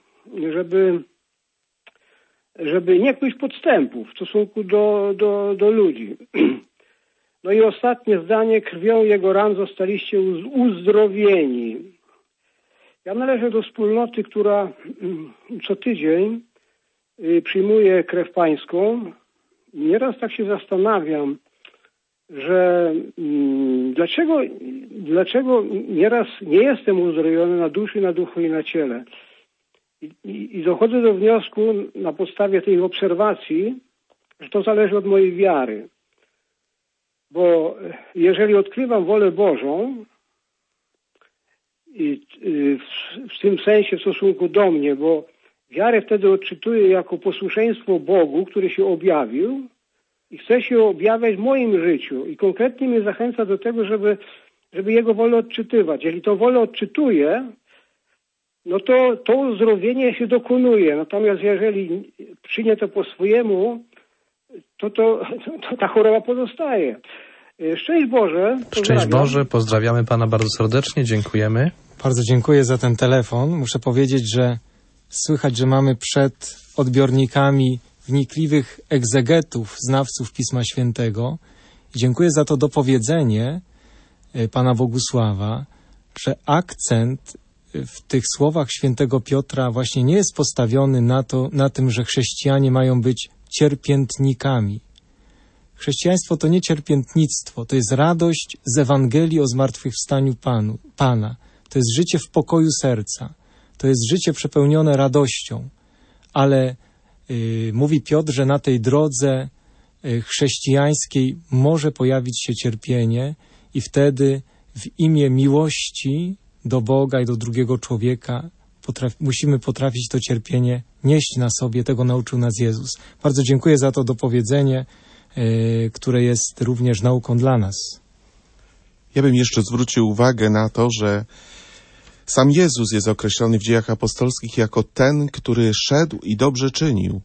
żeby nie kłuć podstępów w stosunku do ludzi. No i ostatnie zdanie, krwią jego ran zostaliście uzdrowieni. Ja należę do wspólnoty, która co tydzień przyjmuje krew pańską. Nieraz tak się zastanawiam, że dlaczego nieraz nie jestem uzdrowiony na duszy, na duchu i na ciele. I dochodzę do wniosku na podstawie tej obserwacji, że to zależy od mojej wiary. Bo jeżeli odkrywam wolę Bożą, i w tym sensie w stosunku do mnie, bo wiarę wtedy odczytuję jako posłuszeństwo Bogu, który się objawił i chce się objawiać w moim życiu. I konkretnie mnie zachęca do tego, żeby Jego wolę odczytywać. Jeżeli tą wolę odczytuję, no to uzdrowienie się dokonuje. Natomiast jeżeli czynię to po swojemu, to ta choroba pozostaje. Szczęść Boże. Szczęść Boże, pozdrawiamy Pana bardzo serdecznie, dziękujemy. Bardzo dziękuję za ten telefon. Muszę powiedzieć, że słychać, że mamy przed odbiornikami wnikliwych egzegetów, znawców Pisma Świętego. Dziękuję za to dopowiedzenie Pana Bogusława, że akcent w tych słowach świętego Piotra właśnie nie jest postawiony na tym, że chrześcijanie mają być cierpiętnikami. Chrześcijaństwo to nie cierpiętnictwo, to jest radość z Ewangelii o zmartwychwstaniu Pana. To jest życie w pokoju serca. To jest życie przepełnione radością. Ale mówi Piotr, że na tej drodze chrześcijańskiej może pojawić się cierpienie i wtedy w imię miłości do Boga i do drugiego człowieka musimy potrafić to cierpienie nieść na sobie. Tego nauczył nas Jezus. Bardzo dziękuję za to dopowiedzenie, które jest również nauką dla nas. Ja bym jeszcze zwrócił uwagę na to, że sam Jezus jest określony w Dziejach Apostolskich jako ten, który szedł i dobrze czynił.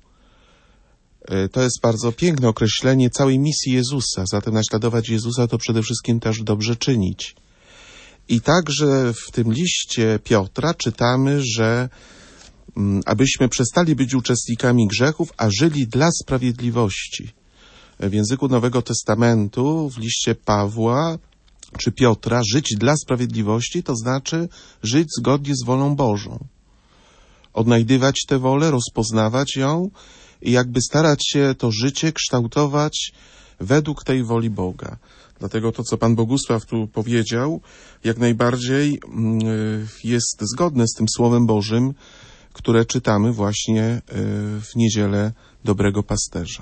To jest bardzo piękne określenie całej misji Jezusa. Zatem naśladować Jezusa to przede wszystkim też dobrze czynić. I także w tym liście Piotra czytamy, że abyśmy przestali być uczestnikami grzechów, a żyli dla sprawiedliwości. W języku Nowego Testamentu, w liście Pawła czy Piotra, żyć dla sprawiedliwości to znaczy żyć zgodnie z wolą Bożą. Odnajdywać tę wolę, rozpoznawać ją i jakby starać się to życie kształtować według tej woli Boga. Dlatego to, co Pan Bogusław tu powiedział, jak najbardziej jest zgodne z tym Słowem Bożym, które czytamy właśnie w Niedzielę Dobrego Pasterza.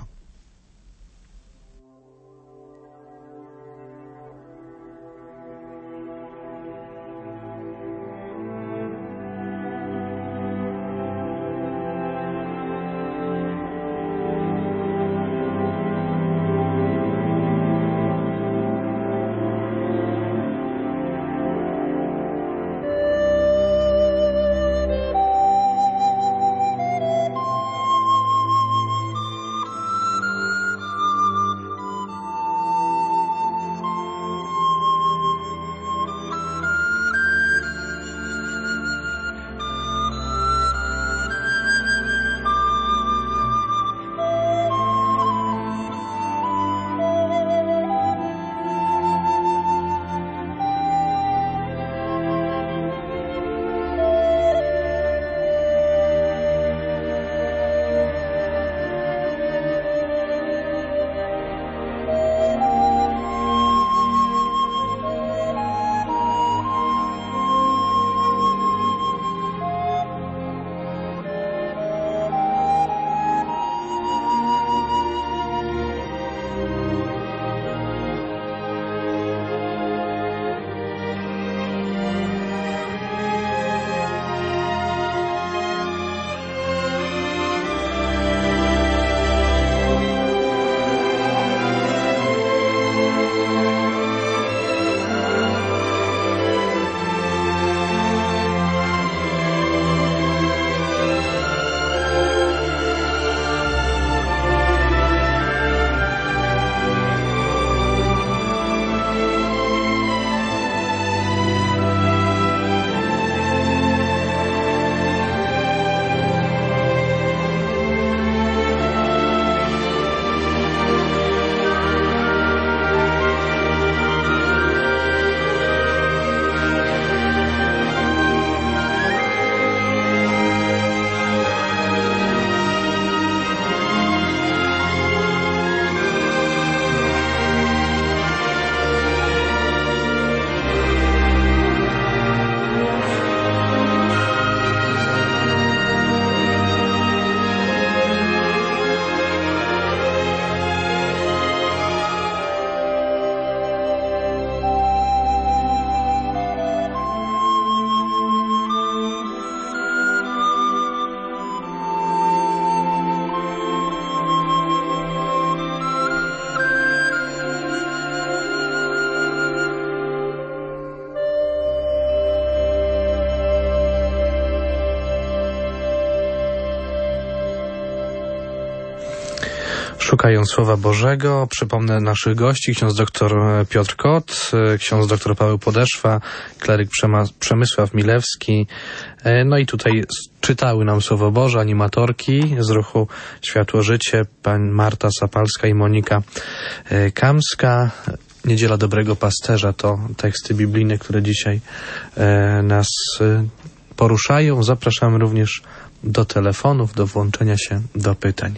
Szukając Słowa Bożego, przypomnę naszych gości, ksiądz dr Piotr Kot, ksiądz dr Paweł Podeszwa, kleryk Przemysław Milewski. No i tutaj czytały nam Słowo Boże animatorki z ruchu Światło Życie, pani Marta Sapalska i Monika Kamska. Niedziela Dobrego Pasterza to teksty biblijne, które dzisiaj nas poruszają. Zapraszamy również do telefonów, do włączenia się do pytań.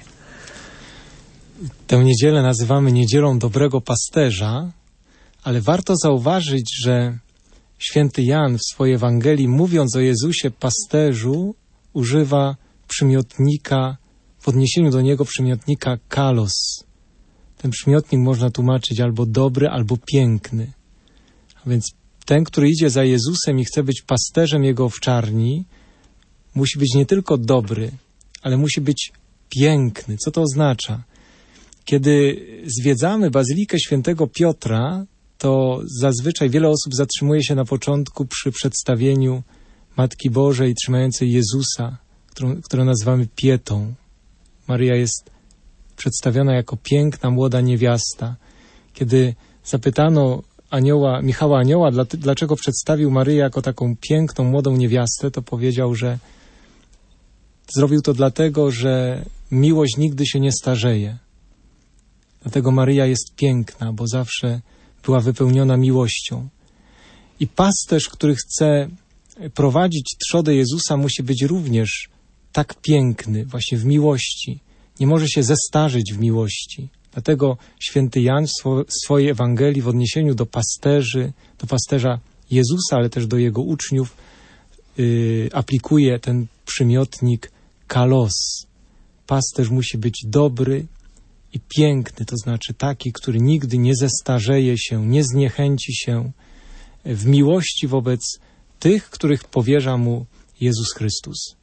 Tę niedzielę nazywamy Niedzielą Dobrego Pasterza, ale warto zauważyć, że święty Jan w swojej Ewangelii, mówiąc o Jezusie pasterzu, używa przymiotnika, w odniesieniu do niego przymiotnika kalos. Ten przymiotnik można tłumaczyć albo dobry, albo piękny. A więc ten, który idzie za Jezusem i chce być pasterzem Jego owczarni, musi być nie tylko dobry, ale musi być piękny. Co to oznacza? Kiedy zwiedzamy Bazylikę Świętego Piotra, to zazwyczaj wiele osób zatrzymuje się na początku przy przedstawieniu Matki Bożej trzymającej Jezusa, którą nazywamy Pietą. Maryja jest przedstawiona jako piękna, młoda niewiasta. Kiedy zapytano Michała Anioła, dlaczego przedstawił Maryję jako taką piękną, młodą niewiastę, to powiedział, że zrobił to dlatego, że miłość nigdy się nie starzeje. Dlatego Maryja jest piękna, bo zawsze była wypełniona miłością. I pasterz, który chce prowadzić trzodę Jezusa, musi być również tak piękny, właśnie w miłości. Nie może się zestarzyć w miłości. Dlatego święty Jan w swojej Ewangelii w odniesieniu do pasterzy, do pasterza Jezusa, ale też do jego uczniów, aplikuje ten przymiotnik kalos. Pasterz musi być dobry i piękny, to znaczy taki, który nigdy nie zestarzeje się, nie zniechęci się w miłości wobec tych, których powierza mu Jezus Chrystus.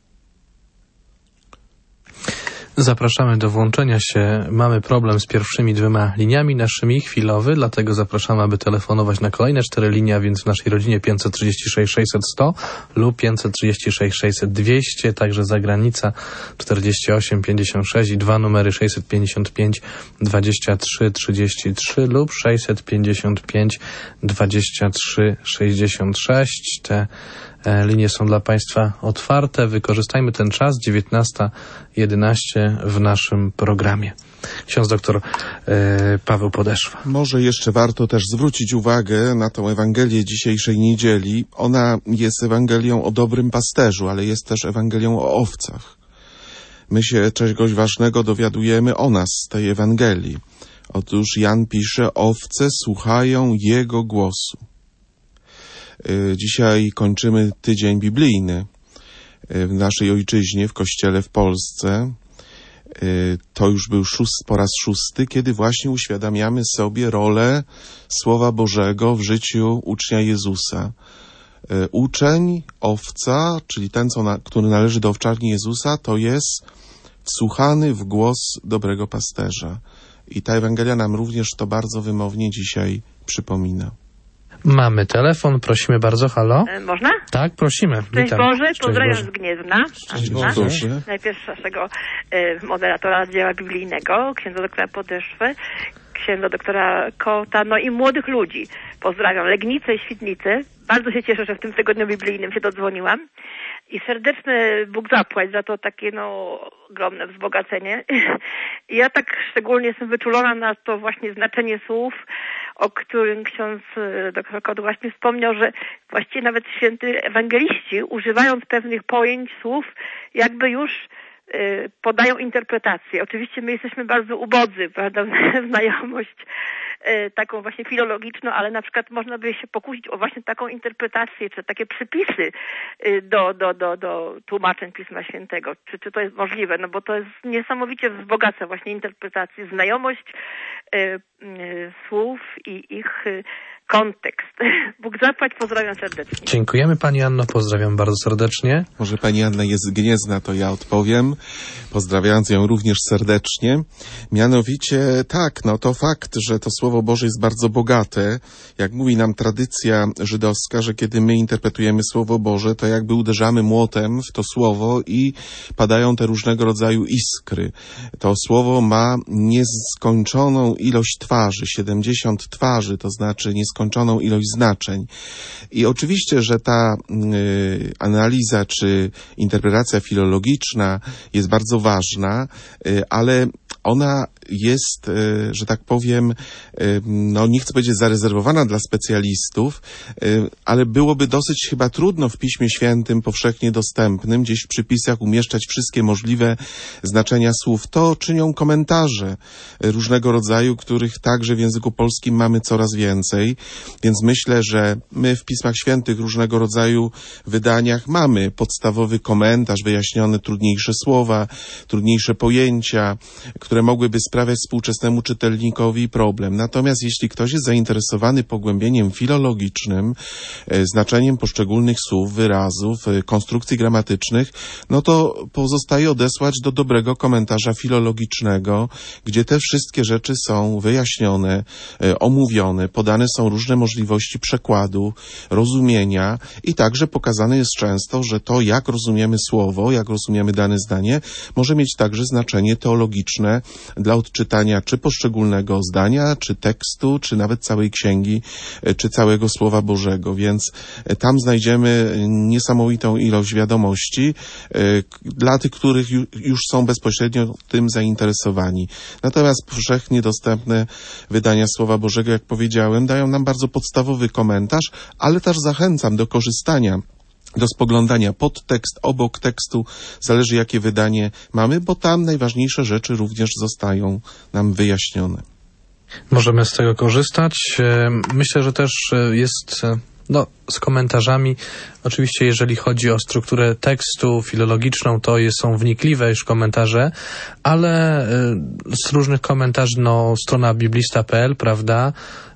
Zapraszamy do włączenia się. Mamy problem z pierwszymi 2 liniami naszymi, chwilowy, dlatego zapraszamy, aby telefonować na kolejne 4 linie, a więc w naszej rodzinie 536 600 100 lub 536 600 200, także zagranica 48 56 i 2 numery 655 23 33 lub 655 23 66. Te linie są dla Państwa otwarte. Wykorzystajmy ten czas, 19:11 w naszym programie. Ksiądz doktor Paweł Podeszwa. Może jeszcze warto też zwrócić uwagę na tą Ewangelię dzisiejszej niedzieli. Ona jest Ewangelią o dobrym pasterzu, ale jest też Ewangelią o owcach. My się czegoś ważnego dowiadujemy o nas z tej Ewangelii. Otóż Jan pisze, owce słuchają Jego głosu. Dzisiaj kończymy tydzień biblijny w naszej ojczyźnie, w Kościele w Polsce. To już był po raz 6, kiedy właśnie uświadamiamy sobie rolę Słowa Bożego w życiu ucznia Jezusa. Uczeń, owca, czyli ten, który należy do owczarni Jezusa, to jest wsłuchany w głos dobrego pasterza. I ta Ewangelia nam również to bardzo wymownie dzisiaj przypomina. Mamy telefon, prosimy bardzo, halo? Można? Tak, prosimy. Szczęść Witam. Boże, Szczęść pozdrawiam Boże. z Gniewna. Szczęść Boże. Najpierw naszego moderatora dzieła biblijnego, księdza doktora Podeszwy, księdza doktora Kota, no i młodych ludzi. Pozdrawiam Legnicę i Świdnicę. Bardzo się cieszę, że w tym tygodniu biblijnym się dodzwoniłam. I serdeczny Bóg zapłać za to takie, ogromne wzbogacenie. I ja tak szczególnie jestem wyczulona na to właśnie znaczenie słów, o którym ksiądz dr Kot właśnie wspomniał, że właściwie nawet święty ewangeliści, używając pewnych pojęć, słów, jakby już podają interpretację. Oczywiście my jesteśmy bardzo ubodzy, prawda, w znajomość taką właśnie filologiczną, ale na przykład można by się pokusić o właśnie taką interpretację, czy takie przypisy do tłumaczeń Pisma Świętego. Czy to jest możliwe? No bo to jest niesamowicie wzbogaca właśnie interpretację, znajomość słów i ich kontekst. Bóg zapłać, pozdrawiam serdecznie. Dziękujemy Pani Anno, pozdrawiam bardzo serdecznie. Może Pani Anna jest gniezna, to ja odpowiem, pozdrawiając ją również serdecznie. Mianowicie tak, to fakt, że to Słowo Boże jest bardzo bogate. Jak mówi nam tradycja żydowska, że kiedy my interpretujemy Słowo Boże, to jakby uderzamy młotem w to Słowo i padają te różnego rodzaju iskry. To Słowo ma nieskończoną ilość twarzy, 70 twarzy, to znaczy nieskończoną ilość znaczeń. I oczywiście, że ta analiza czy interpretacja filologiczna jest bardzo ważna, ale ona jest, że tak powiem, nie chcę powiedzieć zarezerwowana dla specjalistów, ale byłoby dosyć chyba trudno w Piśmie Świętym powszechnie dostępnym, gdzieś w przypisach umieszczać wszystkie możliwe znaczenia słów. To czynią komentarze różnego rodzaju, których także w języku polskim mamy coraz więcej, więc myślę, że my w Pismach Świętych różnego rodzaju wydaniach mamy podstawowy komentarz, wyjaśnione trudniejsze słowa, trudniejsze pojęcia, które mogłyby sprawiać współczesnemu czytelnikowi problem. Natomiast jeśli ktoś jest zainteresowany pogłębieniem filologicznym, znaczeniem poszczególnych słów, wyrazów, konstrukcji gramatycznych, to pozostaje odesłać do dobrego komentarza filologicznego, gdzie te wszystkie rzeczy są wyjaśnione, omówione, podane są różne możliwości przekładu, rozumienia i także pokazane jest często, że to, jak rozumiemy słowo, jak rozumiemy dane zdanie, może mieć także znaczenie teologiczne dla odczytania czy poszczególnego zdania, czy tekstu, czy nawet całej księgi, czy całego Słowa Bożego. Więc tam znajdziemy niesamowitą ilość wiadomości dla tych, których już są bezpośrednio tym zainteresowani. Natomiast powszechnie dostępne wydania Słowa Bożego, jak powiedziałem, dają nam bardzo podstawowy komentarz, ale też zachęcam do korzystania, do spoglądania pod tekst, obok tekstu, zależy jakie wydanie mamy, bo tam najważniejsze rzeczy również zostają nam wyjaśnione. Możemy z tego korzystać. Myślę, że też jest z komentarzami. Oczywiście jeżeli chodzi o strukturę tekstu filologiczną, to są wnikliwe już komentarze, ale z różnych komentarzy, strona biblista.pl, prawda,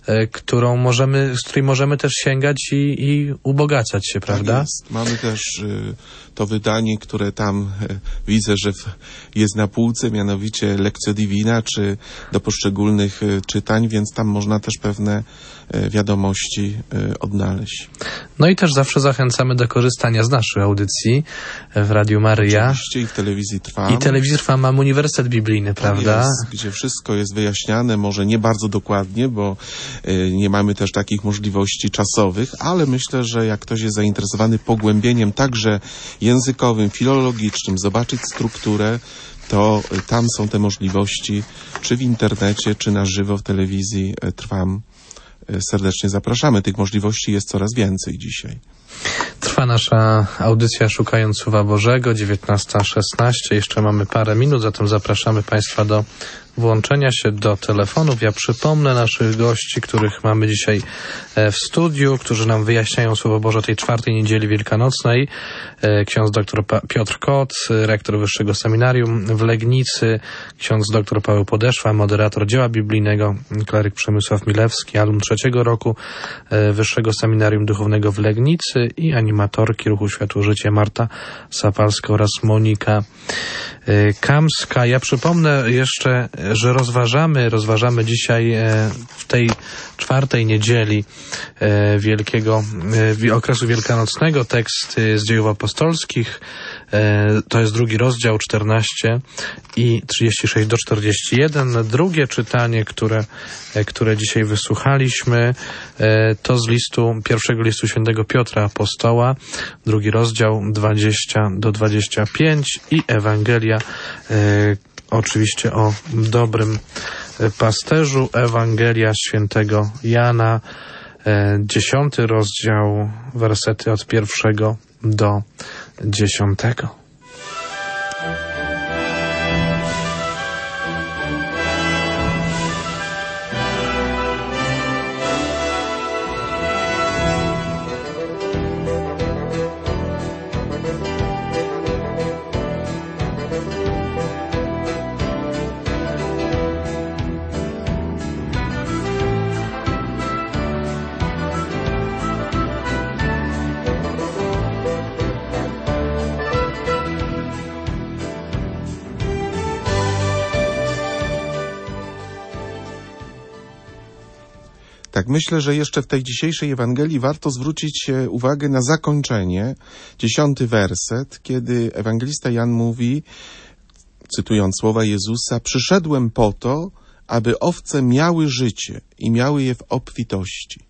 z której możemy też sięgać i ubogacać się, prawda? Tak jest. Mamy też to wydanie, które tam widzę, że jest na półce, mianowicie Lectio Divina, czy do poszczególnych czytań, więc tam można też pewne wiadomości odnaleźć. I też zawsze zachęcamy do korzystania z naszych audycji w Radiu Maryja. Oczywiście i w Telewizji Trwam. I Telewizji Trwam mamy Uniwersytet Biblijny, prawda? Jest, gdzie wszystko jest wyjaśniane, może nie bardzo dokładnie, bo nie mamy też takich możliwości czasowych, ale myślę, że jak ktoś jest zainteresowany pogłębieniem także językowym, filologicznym, zobaczyć strukturę, to tam są te możliwości, czy w internecie, czy na żywo w Telewizji Trwam. Serdecznie zapraszamy. Tych możliwości jest coraz więcej dzisiaj. Trwa nasza audycja Szukając Słowa Bożego, 19:16. Jeszcze mamy parę minut, zatem zapraszamy Państwa do włączenia się do telefonów. Ja przypomnę naszych gości, których mamy dzisiaj w studiu, którzy nam wyjaśniają Słowo Boże tej 4. niedzieli wielkanocnej. Ksiądz dr Piotr Kot, rektor Wyższego Seminarium w Legnicy, ksiądz dr Paweł Podeszwa, moderator dzieła biblijnego, kleryk Przemysław Milewski, alum 3. roku Wyższego Seminarium Duchownego w Legnicy i animatorki Ruchu Światło Życie Marta Sapalska oraz Monika Kamska. Ja przypomnę jeszcze, że rozważamy dzisiaj w tej 4. niedzieli okresu wielkanocnego tekst z Dziejów Apostolskich. To jest 2 rozdział, 14 i 36 do 41. Drugie czytanie, które dzisiaj wysłuchaliśmy, to z pierwszego listu świętego Piotra Apostoła, 2 rozdział, 20 do 25 i Ewangelia oczywiście o dobrym pasterzu, Ewangelia świętego Jana, 10 rozdział, wersety od 1 do 10. Tak, myślę, że jeszcze w tej dzisiejszej Ewangelii warto zwrócić uwagę na zakończenie, 10 werset, kiedy ewangelista Jan mówi, cytując słowa Jezusa, przyszedłem po to, aby owce miały życie i miały je w obfitości.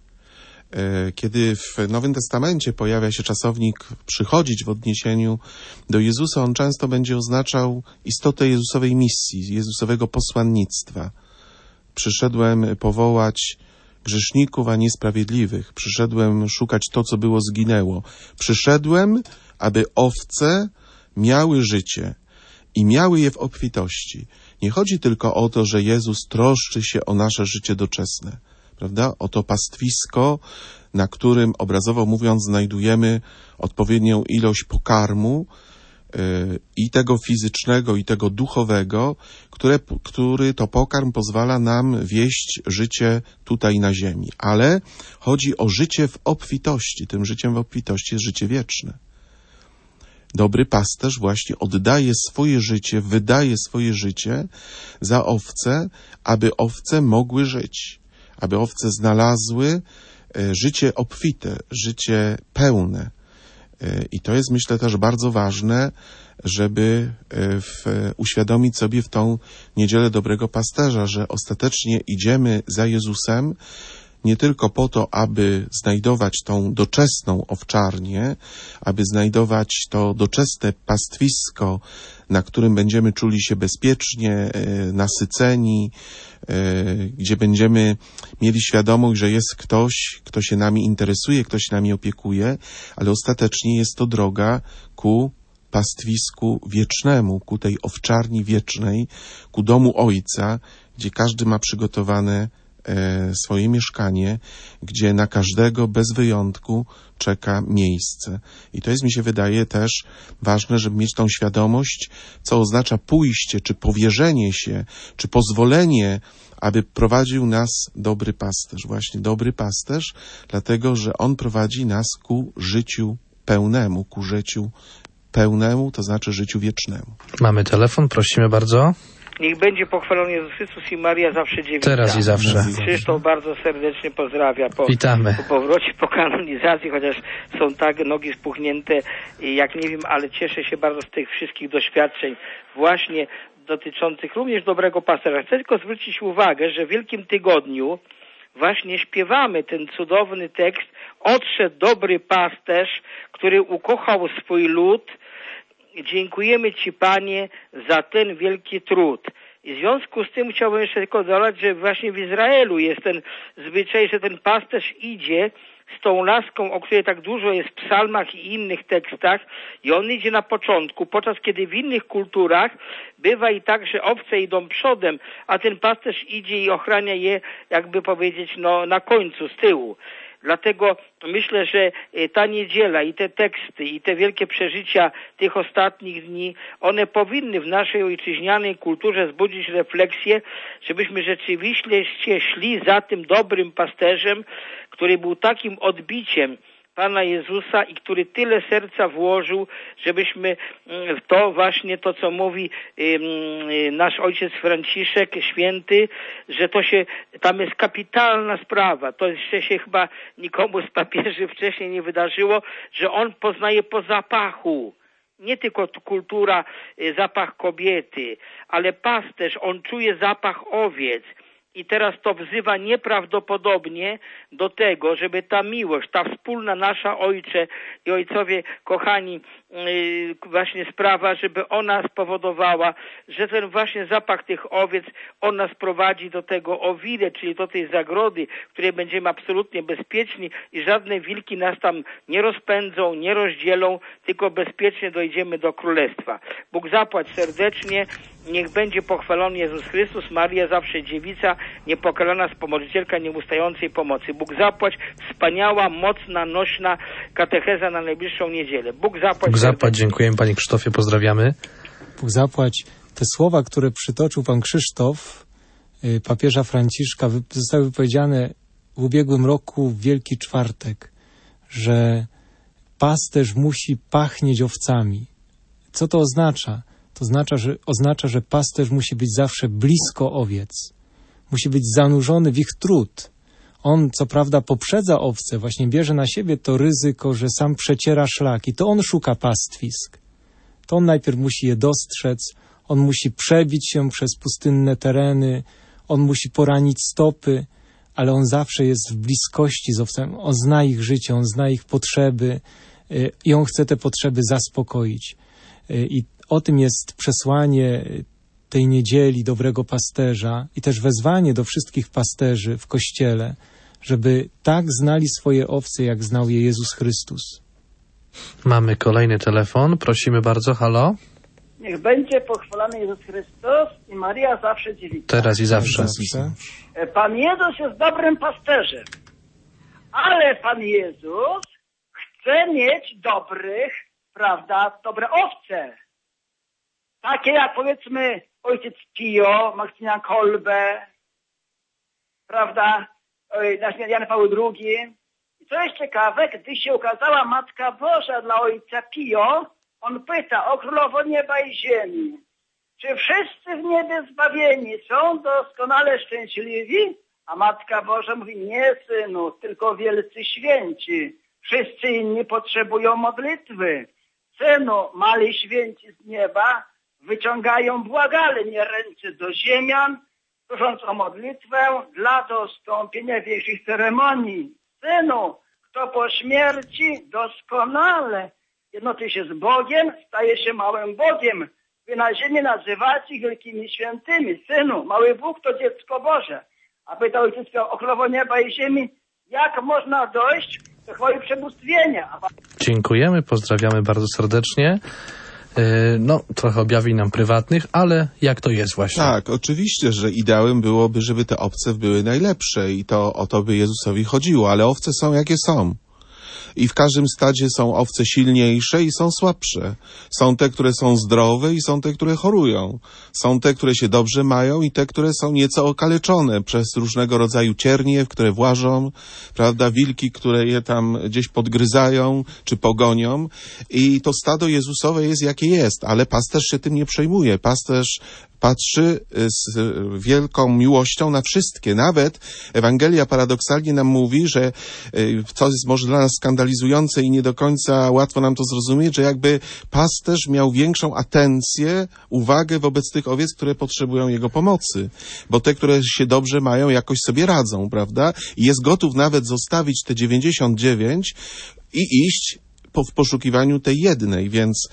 Kiedy w Nowym Testamencie pojawia się czasownik przychodzić w odniesieniu do Jezusa, on często będzie oznaczał istotę Jezusowej misji, Jezusowego posłannictwa. Przyszedłem powołać grzeszników, a nie sprawiedliwych. Przyszedłem szukać to, co było zginęło. Przyszedłem, aby owce miały życie i miały je w obfitości. Nie chodzi tylko o to, że Jezus troszczy się o nasze życie doczesne, prawda? O to pastwisko, na którym, obrazowo mówiąc, znajdujemy odpowiednią ilość pokarmu, i tego fizycznego, i tego duchowego, który to pokarm pozwala nam wieść życie tutaj na ziemi. Ale chodzi o życie w obfitości. Tym życiem w obfitości jest życie wieczne. Dobry pasterz właśnie oddaje swoje życie, wydaje swoje życie za owce, aby owce mogły żyć, aby owce znalazły życie obfite, życie pełne. I to jest, myślę, też bardzo ważne, żeby uświadomić sobie w tą niedzielę dobrego pasterza, że ostatecznie idziemy za Jezusem nie tylko po to, aby znajdować tą doczesną owczarnię, aby znajdować to doczesne pastwisko, na którym będziemy czuli się bezpiecznie, nasyceni, gdzie będziemy mieli świadomość, że jest ktoś, kto się nami interesuje, kto się nami opiekuje, ale ostatecznie jest to droga ku pastwisku wiecznemu, ku tej owczarni wiecznej, ku domu Ojca, gdzie każdy ma przygotowane swoje mieszkanie, gdzie na każdego bez wyjątku czeka miejsce. I to jest, mi się wydaje, też ważne, żeby mieć tą świadomość, co oznacza pójście, czy powierzenie się, czy pozwolenie, aby prowadził nas dobry pasterz. Właśnie dobry pasterz, dlatego, że on prowadzi nas ku życiu pełnemu, to znaczy życiu wiecznemu. Mamy telefon, prosimy bardzo. Niech będzie pochwalony Jezus Chrystus i Maria zawsze dziewica. Teraz i zawsze. Krzysztof bardzo serdecznie pozdrawia Witamy. Po powrocie, po kanonizacji, chociaż są tak nogi spuchnięte, jak nie wiem, ale cieszę się bardzo z tych wszystkich doświadczeń właśnie dotyczących również dobrego pasterza. Chcę tylko zwrócić uwagę, że w Wielkim Tygodniu właśnie śpiewamy ten cudowny tekst: odszedł dobry pasterz, który ukochał swój lud. Dziękujemy Ci, Panie, za ten wielki trud. I w związku z tym chciałbym jeszcze tylko dodać, że właśnie w Izraelu jest ten zwyczaj, że ten pasterz idzie z tą laską, o której tak dużo jest w psalmach i innych tekstach, i on idzie na początku, podczas kiedy w innych kulturach bywa i tak, że owce idą przodem, a ten pasterz idzie i ochrania je, jakby powiedzieć, na końcu, z tyłu. Dlatego myślę, że ta niedziela i te teksty i te wielkie przeżycia tych ostatnich dni, one powinny w naszej ojczyźnianej kulturze wzbudzić refleksję, żebyśmy rzeczywiście szli za tym dobrym pasterzem, który był takim odbiciem Pana Jezusa i który tyle serca włożył, żebyśmy to właśnie to, co mówi nasz ojciec Franciszek Święty, że tam jest kapitalna sprawa. To jeszcze się chyba nikomu z papieży wcześniej nie wydarzyło, że on poznaje po zapachu. Nie tylko kultura, zapach kobiety, ale pasterz, on czuje zapach owiec. I teraz to wzywa nieprawdopodobnie do tego, żeby ta miłość, ta wspólna nasza, Ojcze i ojcowie kochani, właśnie sprawa, żeby ona spowodowała, że ten właśnie zapach tych owiec, on nas prowadzi do tego owile, czyli do tej zagrody, w której będziemy absolutnie bezpieczni i żadne wilki nas tam nie rozpędzą, nie rozdzielą, tylko bezpiecznie dojdziemy do Królestwa. Bóg zapłać serdecznie, niech będzie pochwalony Jezus Chrystus, Maria zawsze dziewica, niepokalana wspomożycielka nieustającej pomocy. Bóg zapłać, wspaniała, mocna, nośna katecheza na najbliższą niedzielę. Bóg zapłać. Bóg zapłać, dziękujemy Panie Krzysztofie, pozdrawiamy. Bóg zapłać. Te słowa, które przytoczył Pan Krzysztof, papieża Franciszka, zostały wypowiedziane w ubiegłym roku w Wielki Czwartek, że pasterz musi pachnieć owcami. Co to oznacza? To oznacza, że pasterz musi być zawsze blisko owiec. Musi być zanurzony w ich trud. On co prawda poprzedza owce, właśnie bierze na siebie to ryzyko, że sam przeciera szlaki. To on szuka pastwisk. To on najpierw musi je dostrzec, on musi przebić się przez pustynne tereny, on musi poranić stopy, ale on zawsze jest w bliskości z owcami. On zna ich życie, on zna ich potrzeby i on chce te potrzeby zaspokoić. I o tym jest przesłanie tej niedzieli dobrego pasterza i też wezwanie do wszystkich pasterzy w Kościele, żeby tak znali swoje owce, jak znał je Jezus Chrystus. Mamy kolejny telefon. Prosimy bardzo. Halo? Niech będzie pochwalony Jezus Chrystus i Maria zawsze dziewica. Teraz i zawsze. Pan Jezus jest dobrym pasterzem, ale Pan Jezus chce mieć dobrych, prawda, dobre owce. Takie jak powiedzmy ojciec Pio, Maksymilian Kolbe, prawda, Jan Paweł II. I co jest ciekawe, gdy się ukazała Matka Boża dla ojca Pio, on pyta o Królowo Nieba i Ziemi, czy wszyscy w niebie zbawieni są doskonale szczęśliwi? A Matka Boża mówi, nie synu, tylko wielcy święci. Wszyscy inni potrzebują modlitwy. Synu, mali święci z nieba wyciągają błagalnie ręce do ziemian, prosząc o modlitwę dla dostąpienia większych ceremonii. Synu, kto po śmierci doskonale jednoczy się z Bogiem, staje się małym Bogiem. Wy na ziemi nazywacie ich wielkimi świętymi. Synu, mały Bóg to dziecko Boże. A pytał ojciec o Królowo Nieba i Ziemi, jak można dojść do chwały przebóstwienia? Dziękujemy, pozdrawiamy bardzo serdecznie. No, trochę objawień nam prywatnych, ale jak to jest właśnie? Tak, oczywiście, że ideałem byłoby, żeby te owce były najlepsze i to o to by Jezusowi chodziło, ale owce są jakie są. I w każdym stadzie są owce silniejsze i są słabsze. Są te, które są zdrowe i są te, które chorują. Są te, które się dobrze mają i te, które są nieco okaleczone przez różnego rodzaju ciernie, które włażą, prawda, wilki, które je tam gdzieś podgryzają czy pogonią. I to stado Jezusowe jest jakie jest, ale pasterz się tym nie przejmuje. Pasterz patrzy z wielką miłością na wszystkie. Nawet Ewangelia paradoksalnie nam mówi, że co jest może dla nas skandalizujące i nie do końca łatwo nam to zrozumieć, że jakby pasterz miał większą atencję, uwagę wobec tych owiec, które potrzebują jego pomocy. Bo te, które się dobrze mają, jakoś sobie radzą, prawda? I jest gotów nawet zostawić te 99 i iść w poszukiwaniu tej jednej, więc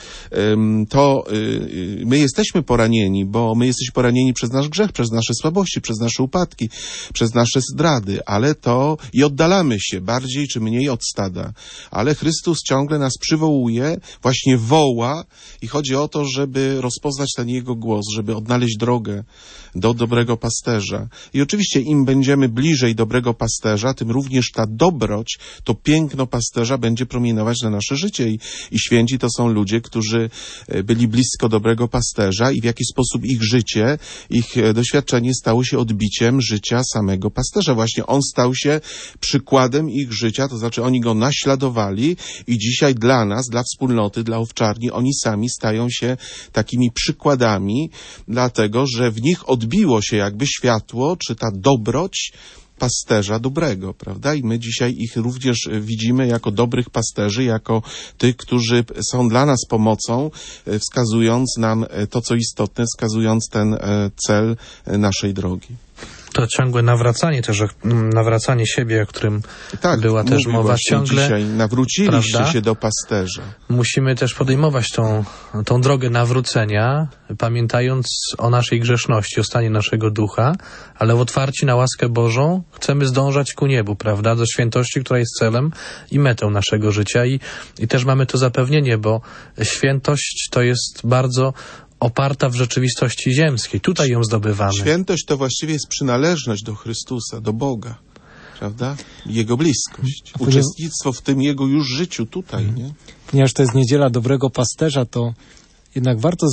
my jesteśmy poranieni, bo my jesteśmy poranieni przez nasz grzech, przez nasze słabości, przez nasze upadki, przez nasze zdrady, ale to i oddalamy się bardziej czy mniej od stada. Ale Chrystus ciągle nas przywołuje, właśnie woła i chodzi o to, żeby rozpoznać ten Jego głos, żeby odnaleźć drogę do dobrego pasterza. I oczywiście im będziemy bliżej dobrego pasterza, tym również ta dobroć, to piękno pasterza będzie promieniować na nasze życie. I święci to są ludzie, którzy byli blisko dobrego pasterza i w jaki sposób ich życie, ich doświadczenie stało się odbiciem życia samego pasterza. Właśnie on stał się przykładem ich życia, to znaczy oni go naśladowali i dzisiaj dla nas, dla wspólnoty, dla owczarni, oni sami stają się takimi przykładami, dlatego, że w nich odbiło się jakby światło, czy ta dobroć pasterza dobrego, prawda? I my dzisiaj ich również widzimy jako dobrych pasterzy, jako tych, którzy są dla nas pomocą, wskazując nam to, co istotne, wskazując ten cel naszej drogi. To ciągłe nawracanie siebie, o którym była też mowa ciągle. Dzisiaj nawróciliście prawda? się do pasterza. Musimy też podejmować tą drogę nawrócenia, pamiętając o naszej grzeszności, o stanie naszego ducha, ale w otwarci na łaskę Bożą chcemy zdążać ku niebu, prawda? Do świętości, która jest celem i metą naszego życia. I też mamy to zapewnienie, bo świętość to jest bardzo oparta w rzeczywistości ziemskiej. Tutaj ją zdobywamy. Świętość to właściwie jest przynależność do Chrystusa, do Boga, prawda? Jego bliskość. Uczestnictwo w tym Jego już życiu tutaj, nie? Ponieważ to jest niedziela dobrego pasterza, to jednak warto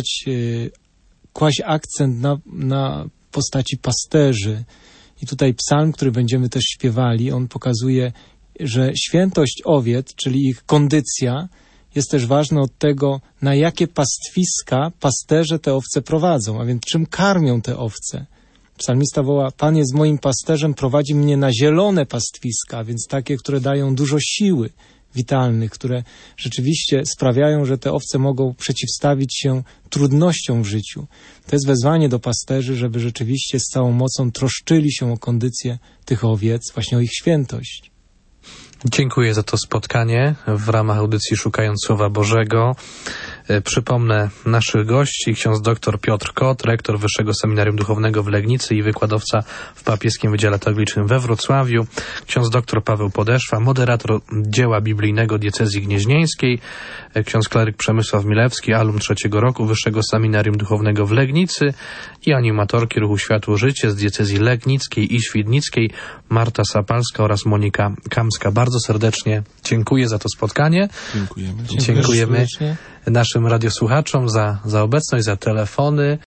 kłaść akcent na postaci pasterzy. I tutaj psalm, który będziemy też śpiewali, on pokazuje, że świętość owiec, czyli ich kondycja, jest też ważne od tego, na jakie pastwiska pasterze te owce prowadzą, a więc czym karmią te owce. Psalmista woła: Pan jest moim pasterzem, prowadzi mnie na zielone pastwiska, więc takie, które dają dużo siły witalnych, które rzeczywiście sprawiają, że te owce mogą przeciwstawić się trudnościom w życiu. To jest wezwanie do pasterzy, żeby rzeczywiście z całą mocą troszczyli się o kondycję tych owiec, właśnie o ich świętość. Dziękuję za to spotkanie w ramach audycji Szukając Słowa Bożego. Przypomnę naszych gości: ksiądz dr Piotr Kot, rektor Wyższego Seminarium Duchownego w Legnicy i wykładowca w Papieskim Wydziale Teologicznym we Wrocławiu, ksiądz dr Paweł Podeszwa, moderator dzieła biblijnego diecezji gnieźnieńskiej, ksiądz kleryk Przemysław Milewski, alum 3. roku Wyższego Seminarium Duchownego w Legnicy i animatorki Ruchu Światło Życie z diecezji legnickiej i świdnickiej Marta Sapalska oraz Monika Kamska. Bardzo serdecznie dziękuję za to spotkanie. Dziękujemy. Dziękujemy naszym radiosłuchaczom za obecność, za telefony.